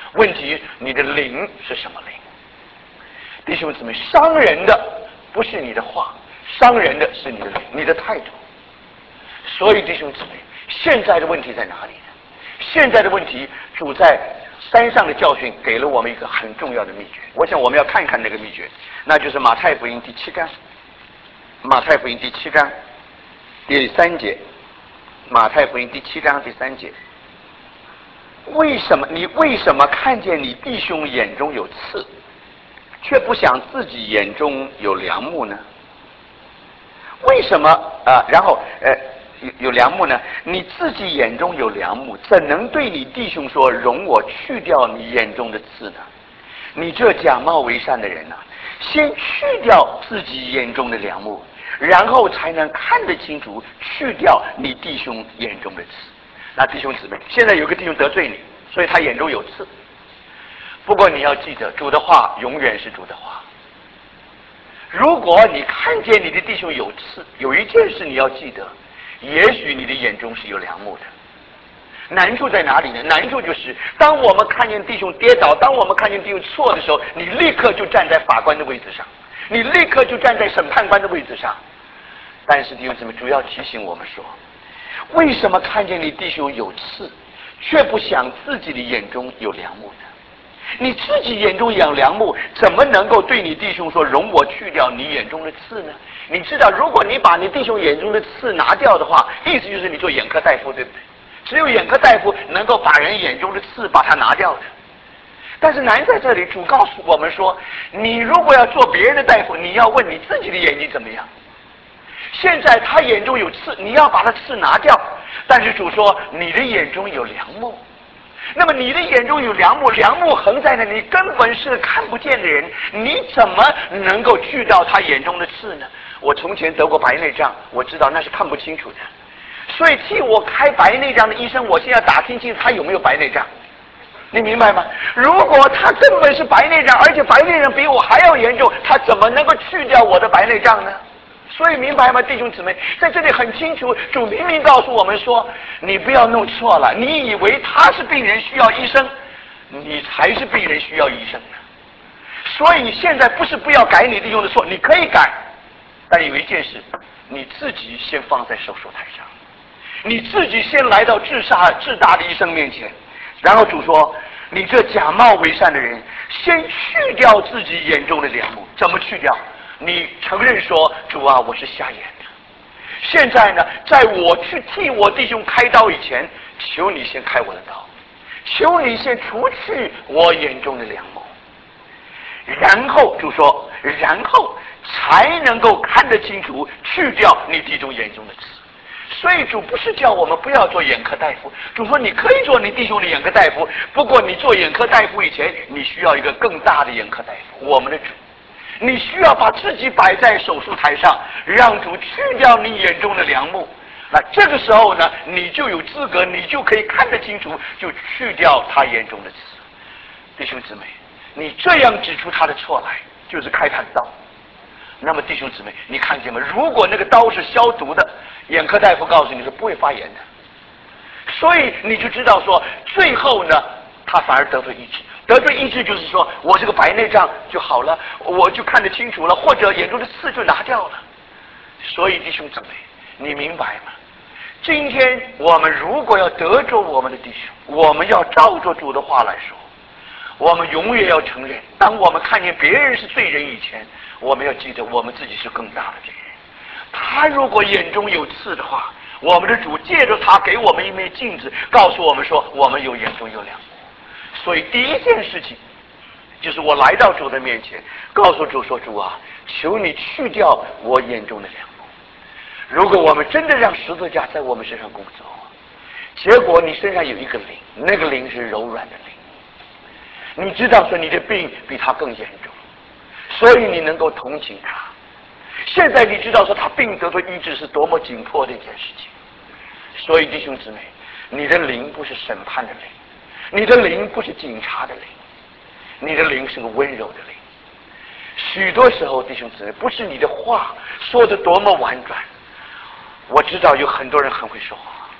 问题你的灵是什么灵？弟兄姊妹，伤人的不是你的话，伤人的是你的灵，你的态度。所以弟兄姊妹，现在的问题在哪里呢？现在的问题，主在山上的教训给了我们一个很重要的秘诀。我想我们要看看那个秘诀，那就是马太福音第7章，马太福音第7章第3节，马太福音第7章第3节。为什么看见你弟兄眼中有刺，却不想自己眼中有梁木呢？为什么然后有梁木呢？你自己眼中有梁木，怎能对你弟兄说，容我去掉你眼中的刺呢？你这假冒为善的人啊，先去掉自己眼中的梁木，然后才能看得清楚，去掉你弟兄眼中的刺。那弟兄姊妹，现在有个弟兄得罪你，所以他眼中有刺。不过你要记得，主的话永远是主的话。如果你看见你的弟兄有刺，有一件事你要记得，也许你的眼中是有梁木的。难处在哪里呢？难处就是当我们看见弟兄跌倒，当我们看见弟兄错的时候，你立刻就站在法官的位置上，你立刻就站在审判官的位置上。但是弟兄姊妹，主要提醒我们说，为什么看见你弟兄有刺，却不想自己的眼中有梁木呢？你自己眼中有梁木，怎么能够对你弟兄说，容我去掉你眼中的刺呢？你知道，如果你把你弟兄眼中的刺拿掉的话，意思就是你做眼科大夫，对不对？只有眼科大夫能够把人眼中的刺把它拿掉的。但是难在这里，主告诉我们说，你如果要做别人的大夫，你要问你自己的眼睛怎么样。现在他眼中有刺，你要把他刺拿掉，但是主说你的眼中有梁木。那么你的眼中有梁木，梁木横在那，你根本是看不见的人，你怎么能够去掉他眼中的刺呢？我从前得过白内障，我知道那是看不清楚的，所以替我开白内障的医生，我现在打听清楚他有没有白内障，你明白吗？如果他根本是白内障，而且白内障比我还要严重，他怎么能够去掉我的白内障呢？所以明白吗，弟兄姊妹，在这里很清楚，主明明告诉我们说，你不要弄错了，你以为他是病人需要医生，你才是病人需要医生呢。所以你现在不是不要改你弟兄的错，你可以改，但有一件事，你自己先放在手术台上，你自己先来到至大的医生面前，然后主说，你这假冒为善的人，先去掉自己眼中的梁木。怎么去掉？你承认说，主啊，我是瞎眼的。现在呢，在我去替我弟兄开刀以前，求你先开我的刀，求你先除去我眼中的梁木。然后主说，然后才能够看得清楚，去掉你弟兄眼中的刺。所以主不是叫我们不要做眼科大夫，主说你可以做你弟兄的眼科大夫，不过你做眼科大夫以前，你需要一个更大的眼科大夫，我们的主。你需要把自己摆在手术台上，让主去掉你眼中的梁木。那这个时候呢，你就有资格，你就可以看得清楚，就去掉他眼中的刺。弟兄姊妹，你这样指出他的错来，就是开他的刀。那么弟兄姊妹，你看见吗？如果那个刀是消毒的，眼科大夫告诉你是不会发炎的，所以你就知道说，最后呢，他反而得罪医治。得罪医治就是说，我这个白内障就好了，我就看得清楚了，或者眼中的刺就拿掉了。所以弟兄姊妹，你明白吗？今天我们如果要得着我们的弟兄，我们要照着主的话来说，我们永远要承认，当我们看见别人是罪人以前，我们要记得我们自己是更大的罪人。他如果眼中有刺的话，我们的主借着他给我们一面镜子，告诉我们说，我们有眼中有梁木。所以第一件事情就是我来到主的面前，告诉主说，主啊，求你去掉我眼中的梁木。如果我们真的让十字架在我们身上工作，结果你身上有一个灵，那个灵是柔软的灵，你知道说你的病比他更严重，所以你能够同情他。现在你知道说他病得到医治是多么紧迫的一件事情。所以弟兄姊妹，你的灵不是审判的灵，你的灵不是警察的灵，你的灵是个温柔的灵。许多时候弟兄姊妹，不是你的话说得多么婉转，我知道有很多人很会说话，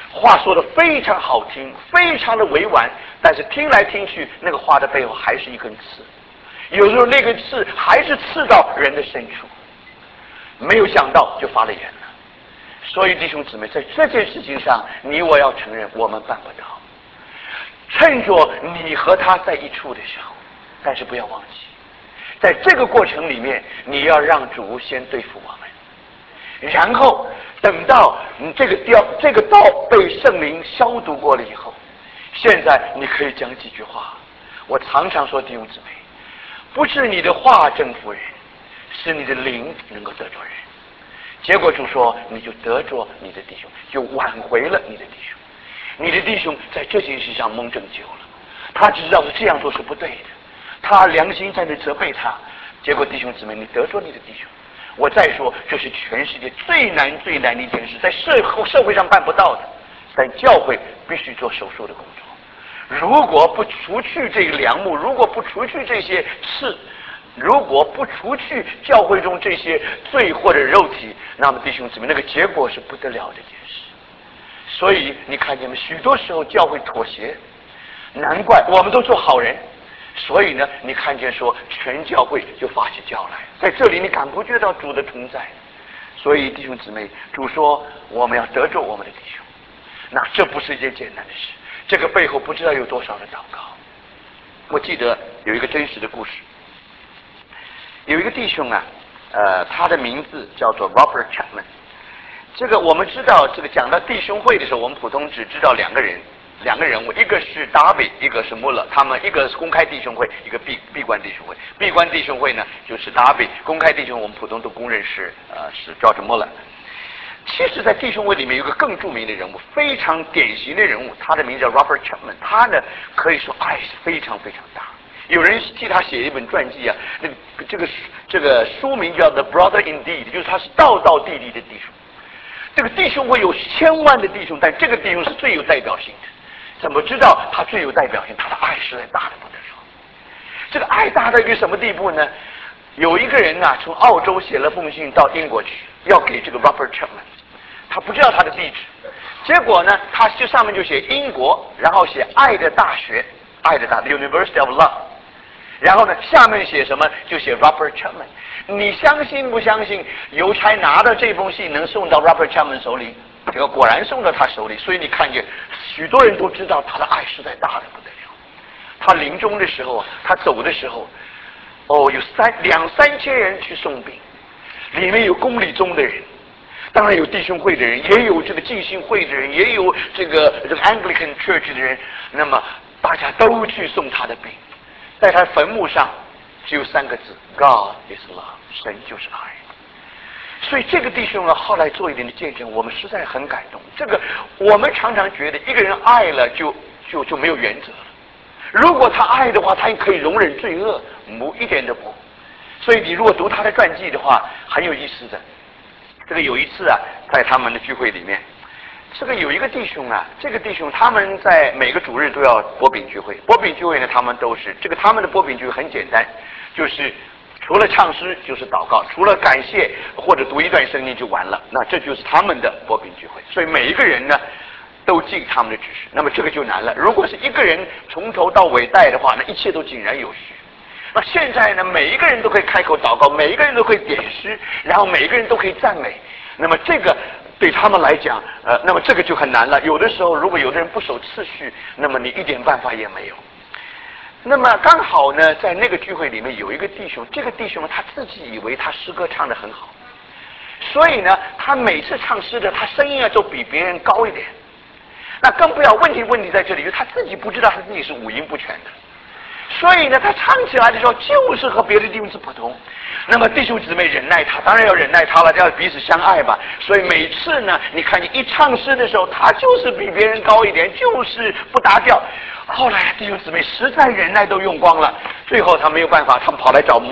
话说的非常好听，非常的委婉，但是听来听去，那个话的背后还是一根刺。有时候那个刺还是刺到人的深处，没有想到就发了言了。所以弟兄姊妹，在这件事情上，你我要承认我们办不到。趁着你和他在一处的时候，但是不要忘记，在这个过程里面，你要让主先对付我们，然后等到你这个道被圣灵消毒过了以后，现在你可以讲几句话。我常常说弟兄姊妹，不是你的话征服人，是你的灵能够得着人。结果就说你就得着你的弟兄，就挽回了你的弟兄。你的弟兄在这件事上蒙拯救了，他只知道是这样做是不对的，他良心在那责备他。结果弟兄姊妹，你得着你的弟兄。我再说，这是全世界最难的一件事，在社会上办不到的，但教会必须做手术的工作。如果不除去这个梁木，如果不除去这些刺，如果不除去教会中这些罪或者肉体，那么弟兄姊妹，那个结果是不得了的一件事。所以你看见没？许多时候教会妥协，难怪我们都做好人。所以呢，你看见说全教会就发起教来，在这里你感不觉到主的同在。所以弟兄姊妹，主说我们要得着我们的弟兄，那这不是一件简单的事，这个背后不知道有多少的祷告。我记得有一个真实的故事，有一个弟兄啊，他的名字叫做 Robert Chapman。这个我们知道，这个讲到弟兄会的时候，我们普通只知道两个人物，一个是达比，一个是穆勒。他们一个是公开弟兄会，一个闭关弟兄会。闭关弟兄会呢就是达比，公开弟兄我们普通都公认是George Muller。其实，在弟兄会里面有个更著名的人物，非常典型的人物，他的名字叫 Robert Chapman。他呢可以说爱是非常非常大。有人替他写一本传记啊，这个书名叫 The Brother Indeed， 就是他是道道地地的弟兄。这个弟兄会有千万的弟兄，但这个弟兄是最有代表性的。怎么知道他最有代表性？他的爱实在大的不得了。这个爱大到一个什么地步呢？有一个人啊，从澳洲写了封信到英国去，要给这个 Robert Chapman， 他不知道他的地址。结果呢，他就上面就写英国，然后写爱的大学 University of Love， 然后呢下面写什么就写 Robert Chapman。你相信不相信邮差拿到这封信能送到 Robert Chapman 手里？这个果然送到他手里。所以你看见许多人都知道他的爱实在大的不得了。他临终的时候，他走的时候，有两三千人去送殡，里面有公理中的人，当然有弟兄会的人，也有这个浸信会的人，也有这个 Anglican Church 的人。那么大家都去送他的殡，在他坟墓上只有3个字 ：God is love， 神就是爱。所以这个弟兄呢，后来做一点的见证，我们实在很感动。这个我们常常觉得一个人爱了就没有原则了。如果他爱的话，他也可以容忍罪恶，一点都不。所以你如果读他的传记的话，很有意思的。这个有一次啊，在他们的聚会里面，这个有一个弟兄啊，这个弟兄他们在每个主日都要擘饼聚会。擘饼聚会呢，他们都是他们的擘饼聚会很简单，就是除了唱诗就是祷告，除了感谢或者读一段圣经就完了。那这就是他们的擘饼聚会。所以每一个人呢都尽他们的指示。那么这个就难了。如果是一个人从头到尾带的话，那一切都井然有序。那现在呢，每一个人都可以开口祷告，每一个人都可以点诗，然后每一个人都可以赞美。那么这个对他们来讲，那么这个就很难了。有的时候，如果有的人不守次序，那么你一点办法也没有。那么刚好呢，在那个聚会里面有一个弟兄，这个弟兄他自己以为他诗歌唱得很好，所以呢，他每次唱诗的，他声音都比别人高一点。那更不要问题在这里，就他自己不知道他自己是五音不全的。所以呢，他唱起来的时候就是和别的弟兄是不同。那么弟兄姊妹忍耐他，当然要忍耐他了，要彼此相爱吧。所以每次呢，你看你一唱诗的时候，他就是比别人高一点，就是不达调。后来弟兄姊妹实在忍耐都用光了，最后他没有办法，他们跑来找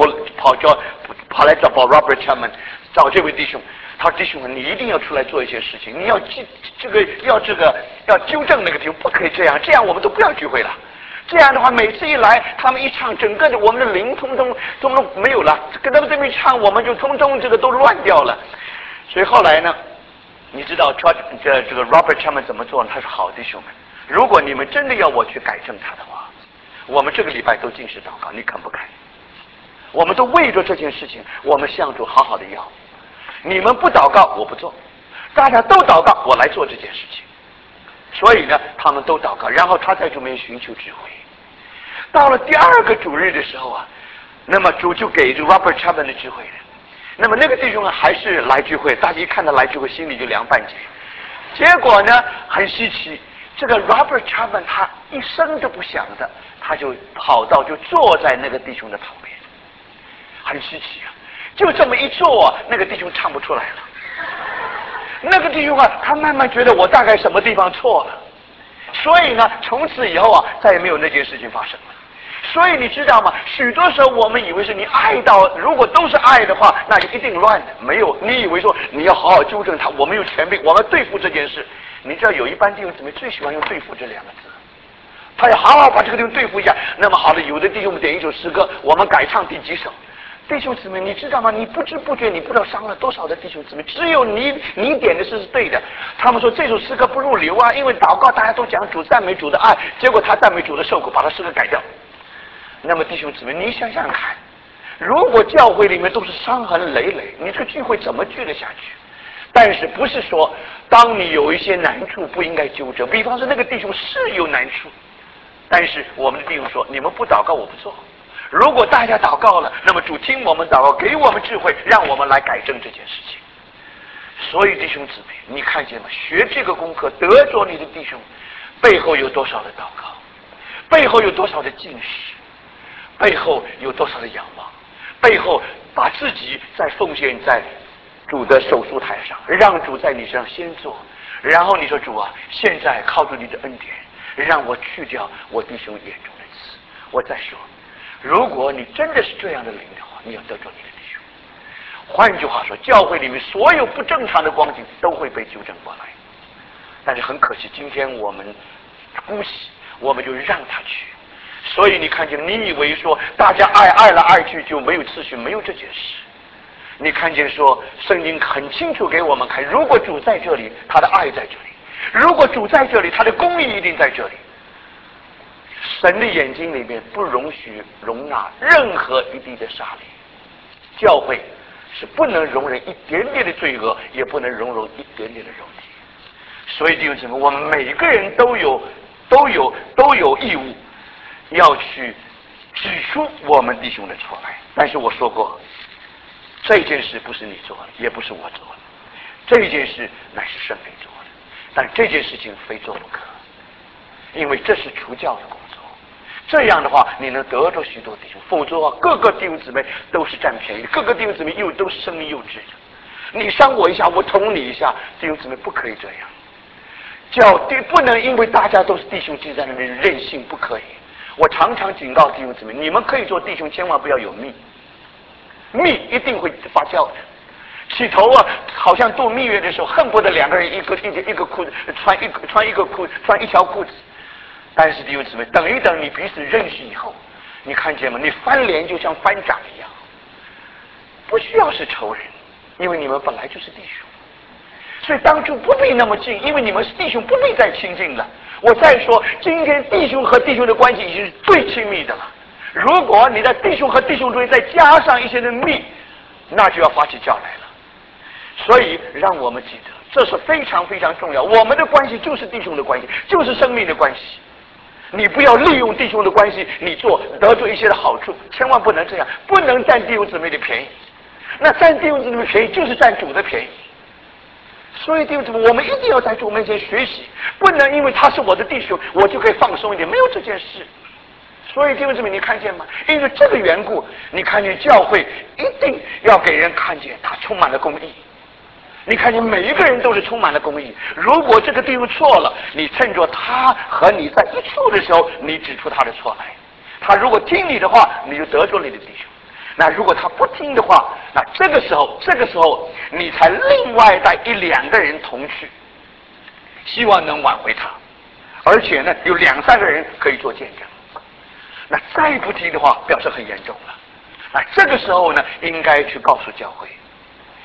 Robert Chapman， 找这位弟兄。他说：“弟兄们，你一定要出来做一些事情，你要要纠正那个弟兄，不可以这样，这样我们都不要聚会了。这样的话，每次一来，他们一唱，整个的我们的灵通通没有了，跟他们这么一唱，我们就通通这个都乱掉了。所以后来呢， 你知道这个 Robert Chapman 怎么做呢？他说：“好弟兄们，如果你们真的要我去改正他的话，我们这个礼拜都进食祷告，你肯不肯？我们都为着这件事情，我们向主好好的要。你们不祷告，我不做；大家都祷告，我来做这件事情。所以呢，他们都祷告，然后他在主面寻求智慧。到了第二个主日的时候啊，那么主就给这 Robert Chapman 的智慧了。那么那个弟兄呢，还是来聚会，大家一看他来聚会，心里就凉半截。结果呢，很稀奇，这个 Robert Chapman 他一声都不响的，他就跑到就坐在那个弟兄的旁边，很稀奇啊！就这么一坐，那个弟兄唱不出来了。那个弟兄啊，他慢慢觉得我大概什么地方错了，所以呢，从此以后啊，再也没有那件事情发生了。所以你知道吗？许多时候我们以为是你爱到，如果都是爱的话，那就一定乱的。没有，你以为说你要好好纠正他，我们有权柄，我们对付这件事。你知道有一般弟兄姊妹最喜欢用对付这两个字，他要好好把这个地方对付一下。那么好的，有的弟兄们点一首诗歌，我们改唱第几首？弟兄姊妹，你知道吗？你不知不觉，你不知道伤了多少的弟兄姊妹。只有你点的是对的。他们说这首诗歌不入流啊，因为祷告大家都讲主赞美主的爱，结果他赞美主的受苦，把他诗歌改掉。那么弟兄姊妹，你想想看，如果教会里面都是伤痕累累，你这个聚会怎么聚得下去？但是不是说，当你有一些难处不应该纠正？比方说那个弟兄是有难处，但是我们的弟兄说，你们不祷告我不做。如果大家祷告了，那么主听我们祷告，给我们智慧，让我们来改正这件事情。所以弟兄姊妹，你看见吗？学这个功课，得着你的弟兄，背后有多少的祷告，背后有多少的禁食，背后有多少的仰望，背后把自己再奉献在主的手术台上，让主在你身上先做，然后你说主啊，现在靠着你的恩典，让我去掉我弟兄眼中的刺。我再说，如果你真的是这样的灵的话，你要得着你的弟兄。换句话说，教会里面所有不正常的光景都会被纠正过来。但是很可惜，今天我们姑息，我们就让他去。所以你看见，你以为说大家爱来爱去就没有次序，没有这件事。你看见说圣经很清楚给我们看，如果主在这里，他的爱在这里；如果主在这里，他的公义一定在这里。神的眼睛里面不容许容纳任何一滴的沙粒，教会是不能容忍一点点的罪恶，也不能容忍一点点的肉体。所以弟兄姊妹，我们每个人都有义务要去指出我们弟兄的错来。但是我说过，这件事不是你做的，也不是我做的，这件事乃是圣灵做的。但这件事情非做不可，因为这是除教的工作。这样的话，你能得着许多弟兄；否则的话，各个弟兄姊妹都是占便宜的，各个弟兄姊妹又都是生命幼稚的。你伤我一下，我捅你一下，弟兄姊妹不可以这样。不能因为大家都是弟兄就在那边任性，不可以。我常常警告弟兄姊妹，你们可以做弟兄，千万不要有蜜，蜜一定会发酵的。起头啊，好像度蜜月的时候，恨不得两个人一个裤子穿一个裤穿一条裤子。但是弟兄姊妹，等一等，你彼此认识以后，你看见吗？你翻脸就像翻掌一样，不需要是仇人，因为你们本来就是弟兄。所以当初不必那么近，因为你们是弟兄，不必再亲近了。我再说，今天弟兄和弟兄的关系已经是最亲密的了。如果你在弟兄和弟兄中间再加上一些的密，那就要发起教来了。所以让我们记得，这是非常非常重要。我们的关系就是弟兄的关系，就是生命的关系。你不要利用弟兄的关系，你得着一些的好处，千万不能这样，不能占弟兄姊妹的便宜。那占弟兄姊妹的便宜，就是占主的便宜。所以弟兄姊妹，我们一定要在主面前学习，不能因为他是我的弟兄，我就可以放松一点，没有这件事。所以弟兄姊妹，你看见吗？因为这个缘故，你看见教会一定要给人看见他充满了公义。你看见每一个人都是充满了公义。如果这个弟兄错了，你趁着他和你在一处的时候，你指出他的错来。他如果听你的话，你就得着你的弟兄。那如果他不听的话，那这个时候你才另外带一两个人同去，希望能挽回他。而且呢，有2、3个人可以做见证。那再不听的话，表示很严重了。那这个时候呢，应该去告诉教会。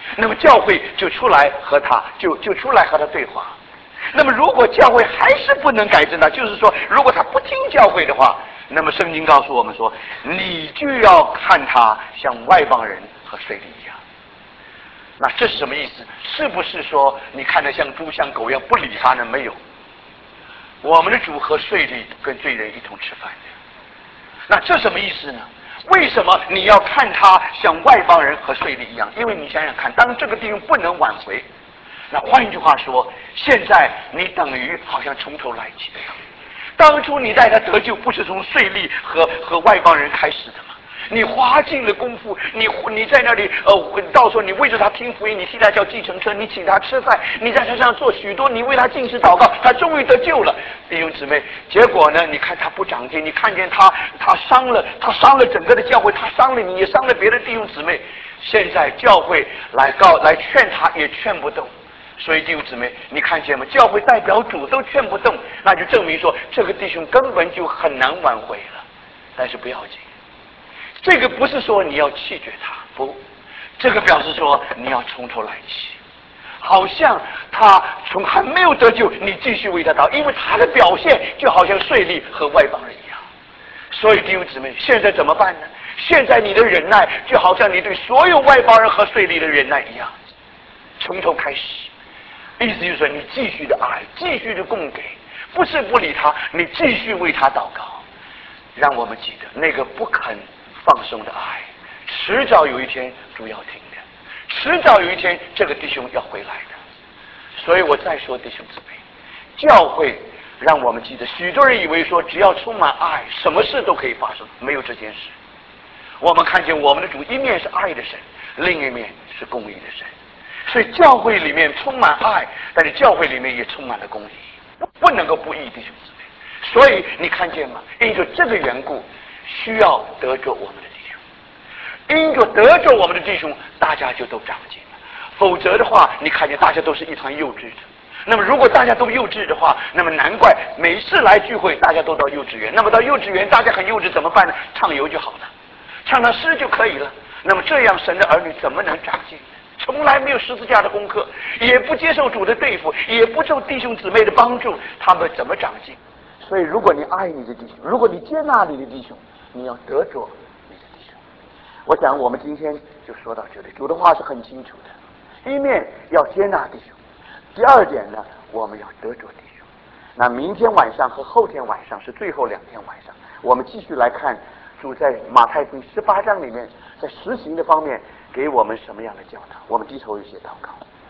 那么教会就出来和他出来和他对话。那么如果教会还是不能改正他，就是说如果他不听教会的话，那么圣经告诉我们说，你就要看他像外邦人和税吏一样。那这是什么意思？是不是说你看他像猪像狗一样不理他呢？没有，我们的主和税吏跟罪人一同吃饭的。那这什么意思呢？为什么你要看他像外邦人和税吏一样？因为你想想看，当这个弟兄不能挽回，那换一句话说，现在你等于好像从头来起。当初你带他得救，不是从税吏和外邦人开始的吗？你花尽了功夫，你在那里到时候你为着他听福音，你替他叫计程车，你请他吃饭，你在车上做许多，你为他进食祷告，他终于得救了，弟兄姊妹。结果呢，你看他不长进，你看见他伤了整个的教会，他伤了你，也伤了别的弟兄姊妹。现在教会来劝他，也劝不动。所以弟兄姊妹，你看见吗？教会代表主都劝不动，那就证明说这个弟兄根本就很难挽回了。但是不要紧，这个不是说你要弃绝他，不，这个表示说你要从头来起。好像他从还没有得救，你继续为他祷，因为他的表现就好像税吏和外邦人一样。所以弟兄姊妹，现在怎么办呢？现在你的忍耐就好像你对所有外邦人和税吏的忍耐一样，从头开始。意思就是说，你继续的爱，继续的供给，不是不理他，你继续为他祷告。让我们记得那个不肯放松的爱，迟早有一天主要停的，迟早有一天这个弟兄要回来的。所以我再说，弟兄姊妹，教会让我们记得，许多人以为说只要充满爱，什么事都可以发生，没有这件事。我们看见我们的主一面是爱的神，另一面是公义的神。所以教会里面充满爱，但是教会里面也充满了公义，不能够不义，弟兄姊妹。所以你看见吗？因着这个缘故，需要得着我们的弟兄，因着得着我们的弟兄，大家就都长进了。否则的话，你看见大家都是一团幼稚的。那么如果大家都幼稚的话，那么难怪每次来聚会大家都到幼稚园。那么到幼稚园大家很幼稚怎么办呢？唱游就好了，唱唱诗就可以了。那么这样神的儿女怎么能长进呢？从来没有十字架的功课，也不接受主的对付，也不受弟兄姊妹的帮助，他们怎么长进？所以如果你爱你的弟兄，如果你接纳你的弟兄，你要得着你的弟兄。我想我们今天就说到这里，主的话是很清楚的，一面要接纳弟兄，第二点呢，我们要得着弟兄。那明天晚上和后天晚上是最后2天晚上，我们继续来看主在马太福音18章里面在实行的方面给我们什么样的教导。我们低头一些祷告。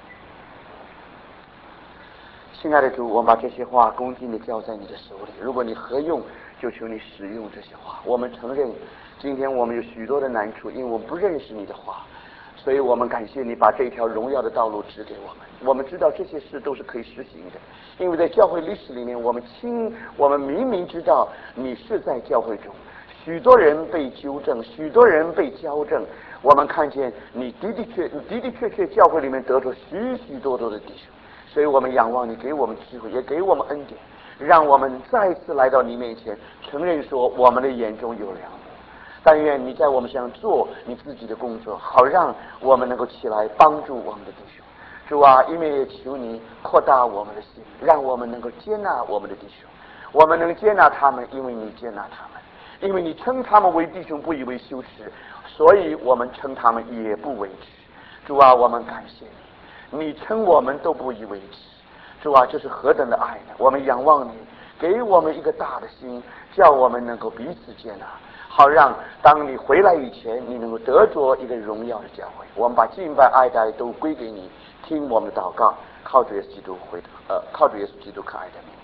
亲爱的主，我们把这些话恭敬地交在你的手里，如果你合用，就求你使用这些话。我们承认今天我们有许多的难处，因为我们不认识你的话，所以我们感谢你把这条荣耀的道路指给我们。我们知道这些事都是可以实行的，因为在教会历史里面，我们明明知道你是在教会中，许多人被纠正，许多人被矫正。我们看见你的确教会里面得着许多的弟兄，所以我们仰望你，给我们机会，也给我们恩典，让我们再次来到你面前，承认说我们的眼中有梁木。但愿你在我们身上做你自己的工作，好让我们能够起来帮助我们的弟兄。主啊，一面也求你扩大我们的心，让我们能够接纳我们的弟兄。我们能接纳他们，因为你接纳他们，因为你称他们为弟兄，不以为羞耻，所以我们称他们也不为耻。主啊，我们感谢你，你称我们都不以为耻。主啊，这是何等的爱呢？我们仰望你，给我们一个大的心，叫我们能够彼此接纳，好让当你回来以前，你能够得着一个荣耀的教会。我们把敬拜爱戴都归给你，听我们的祷告，靠主耶稣基督可爱的名。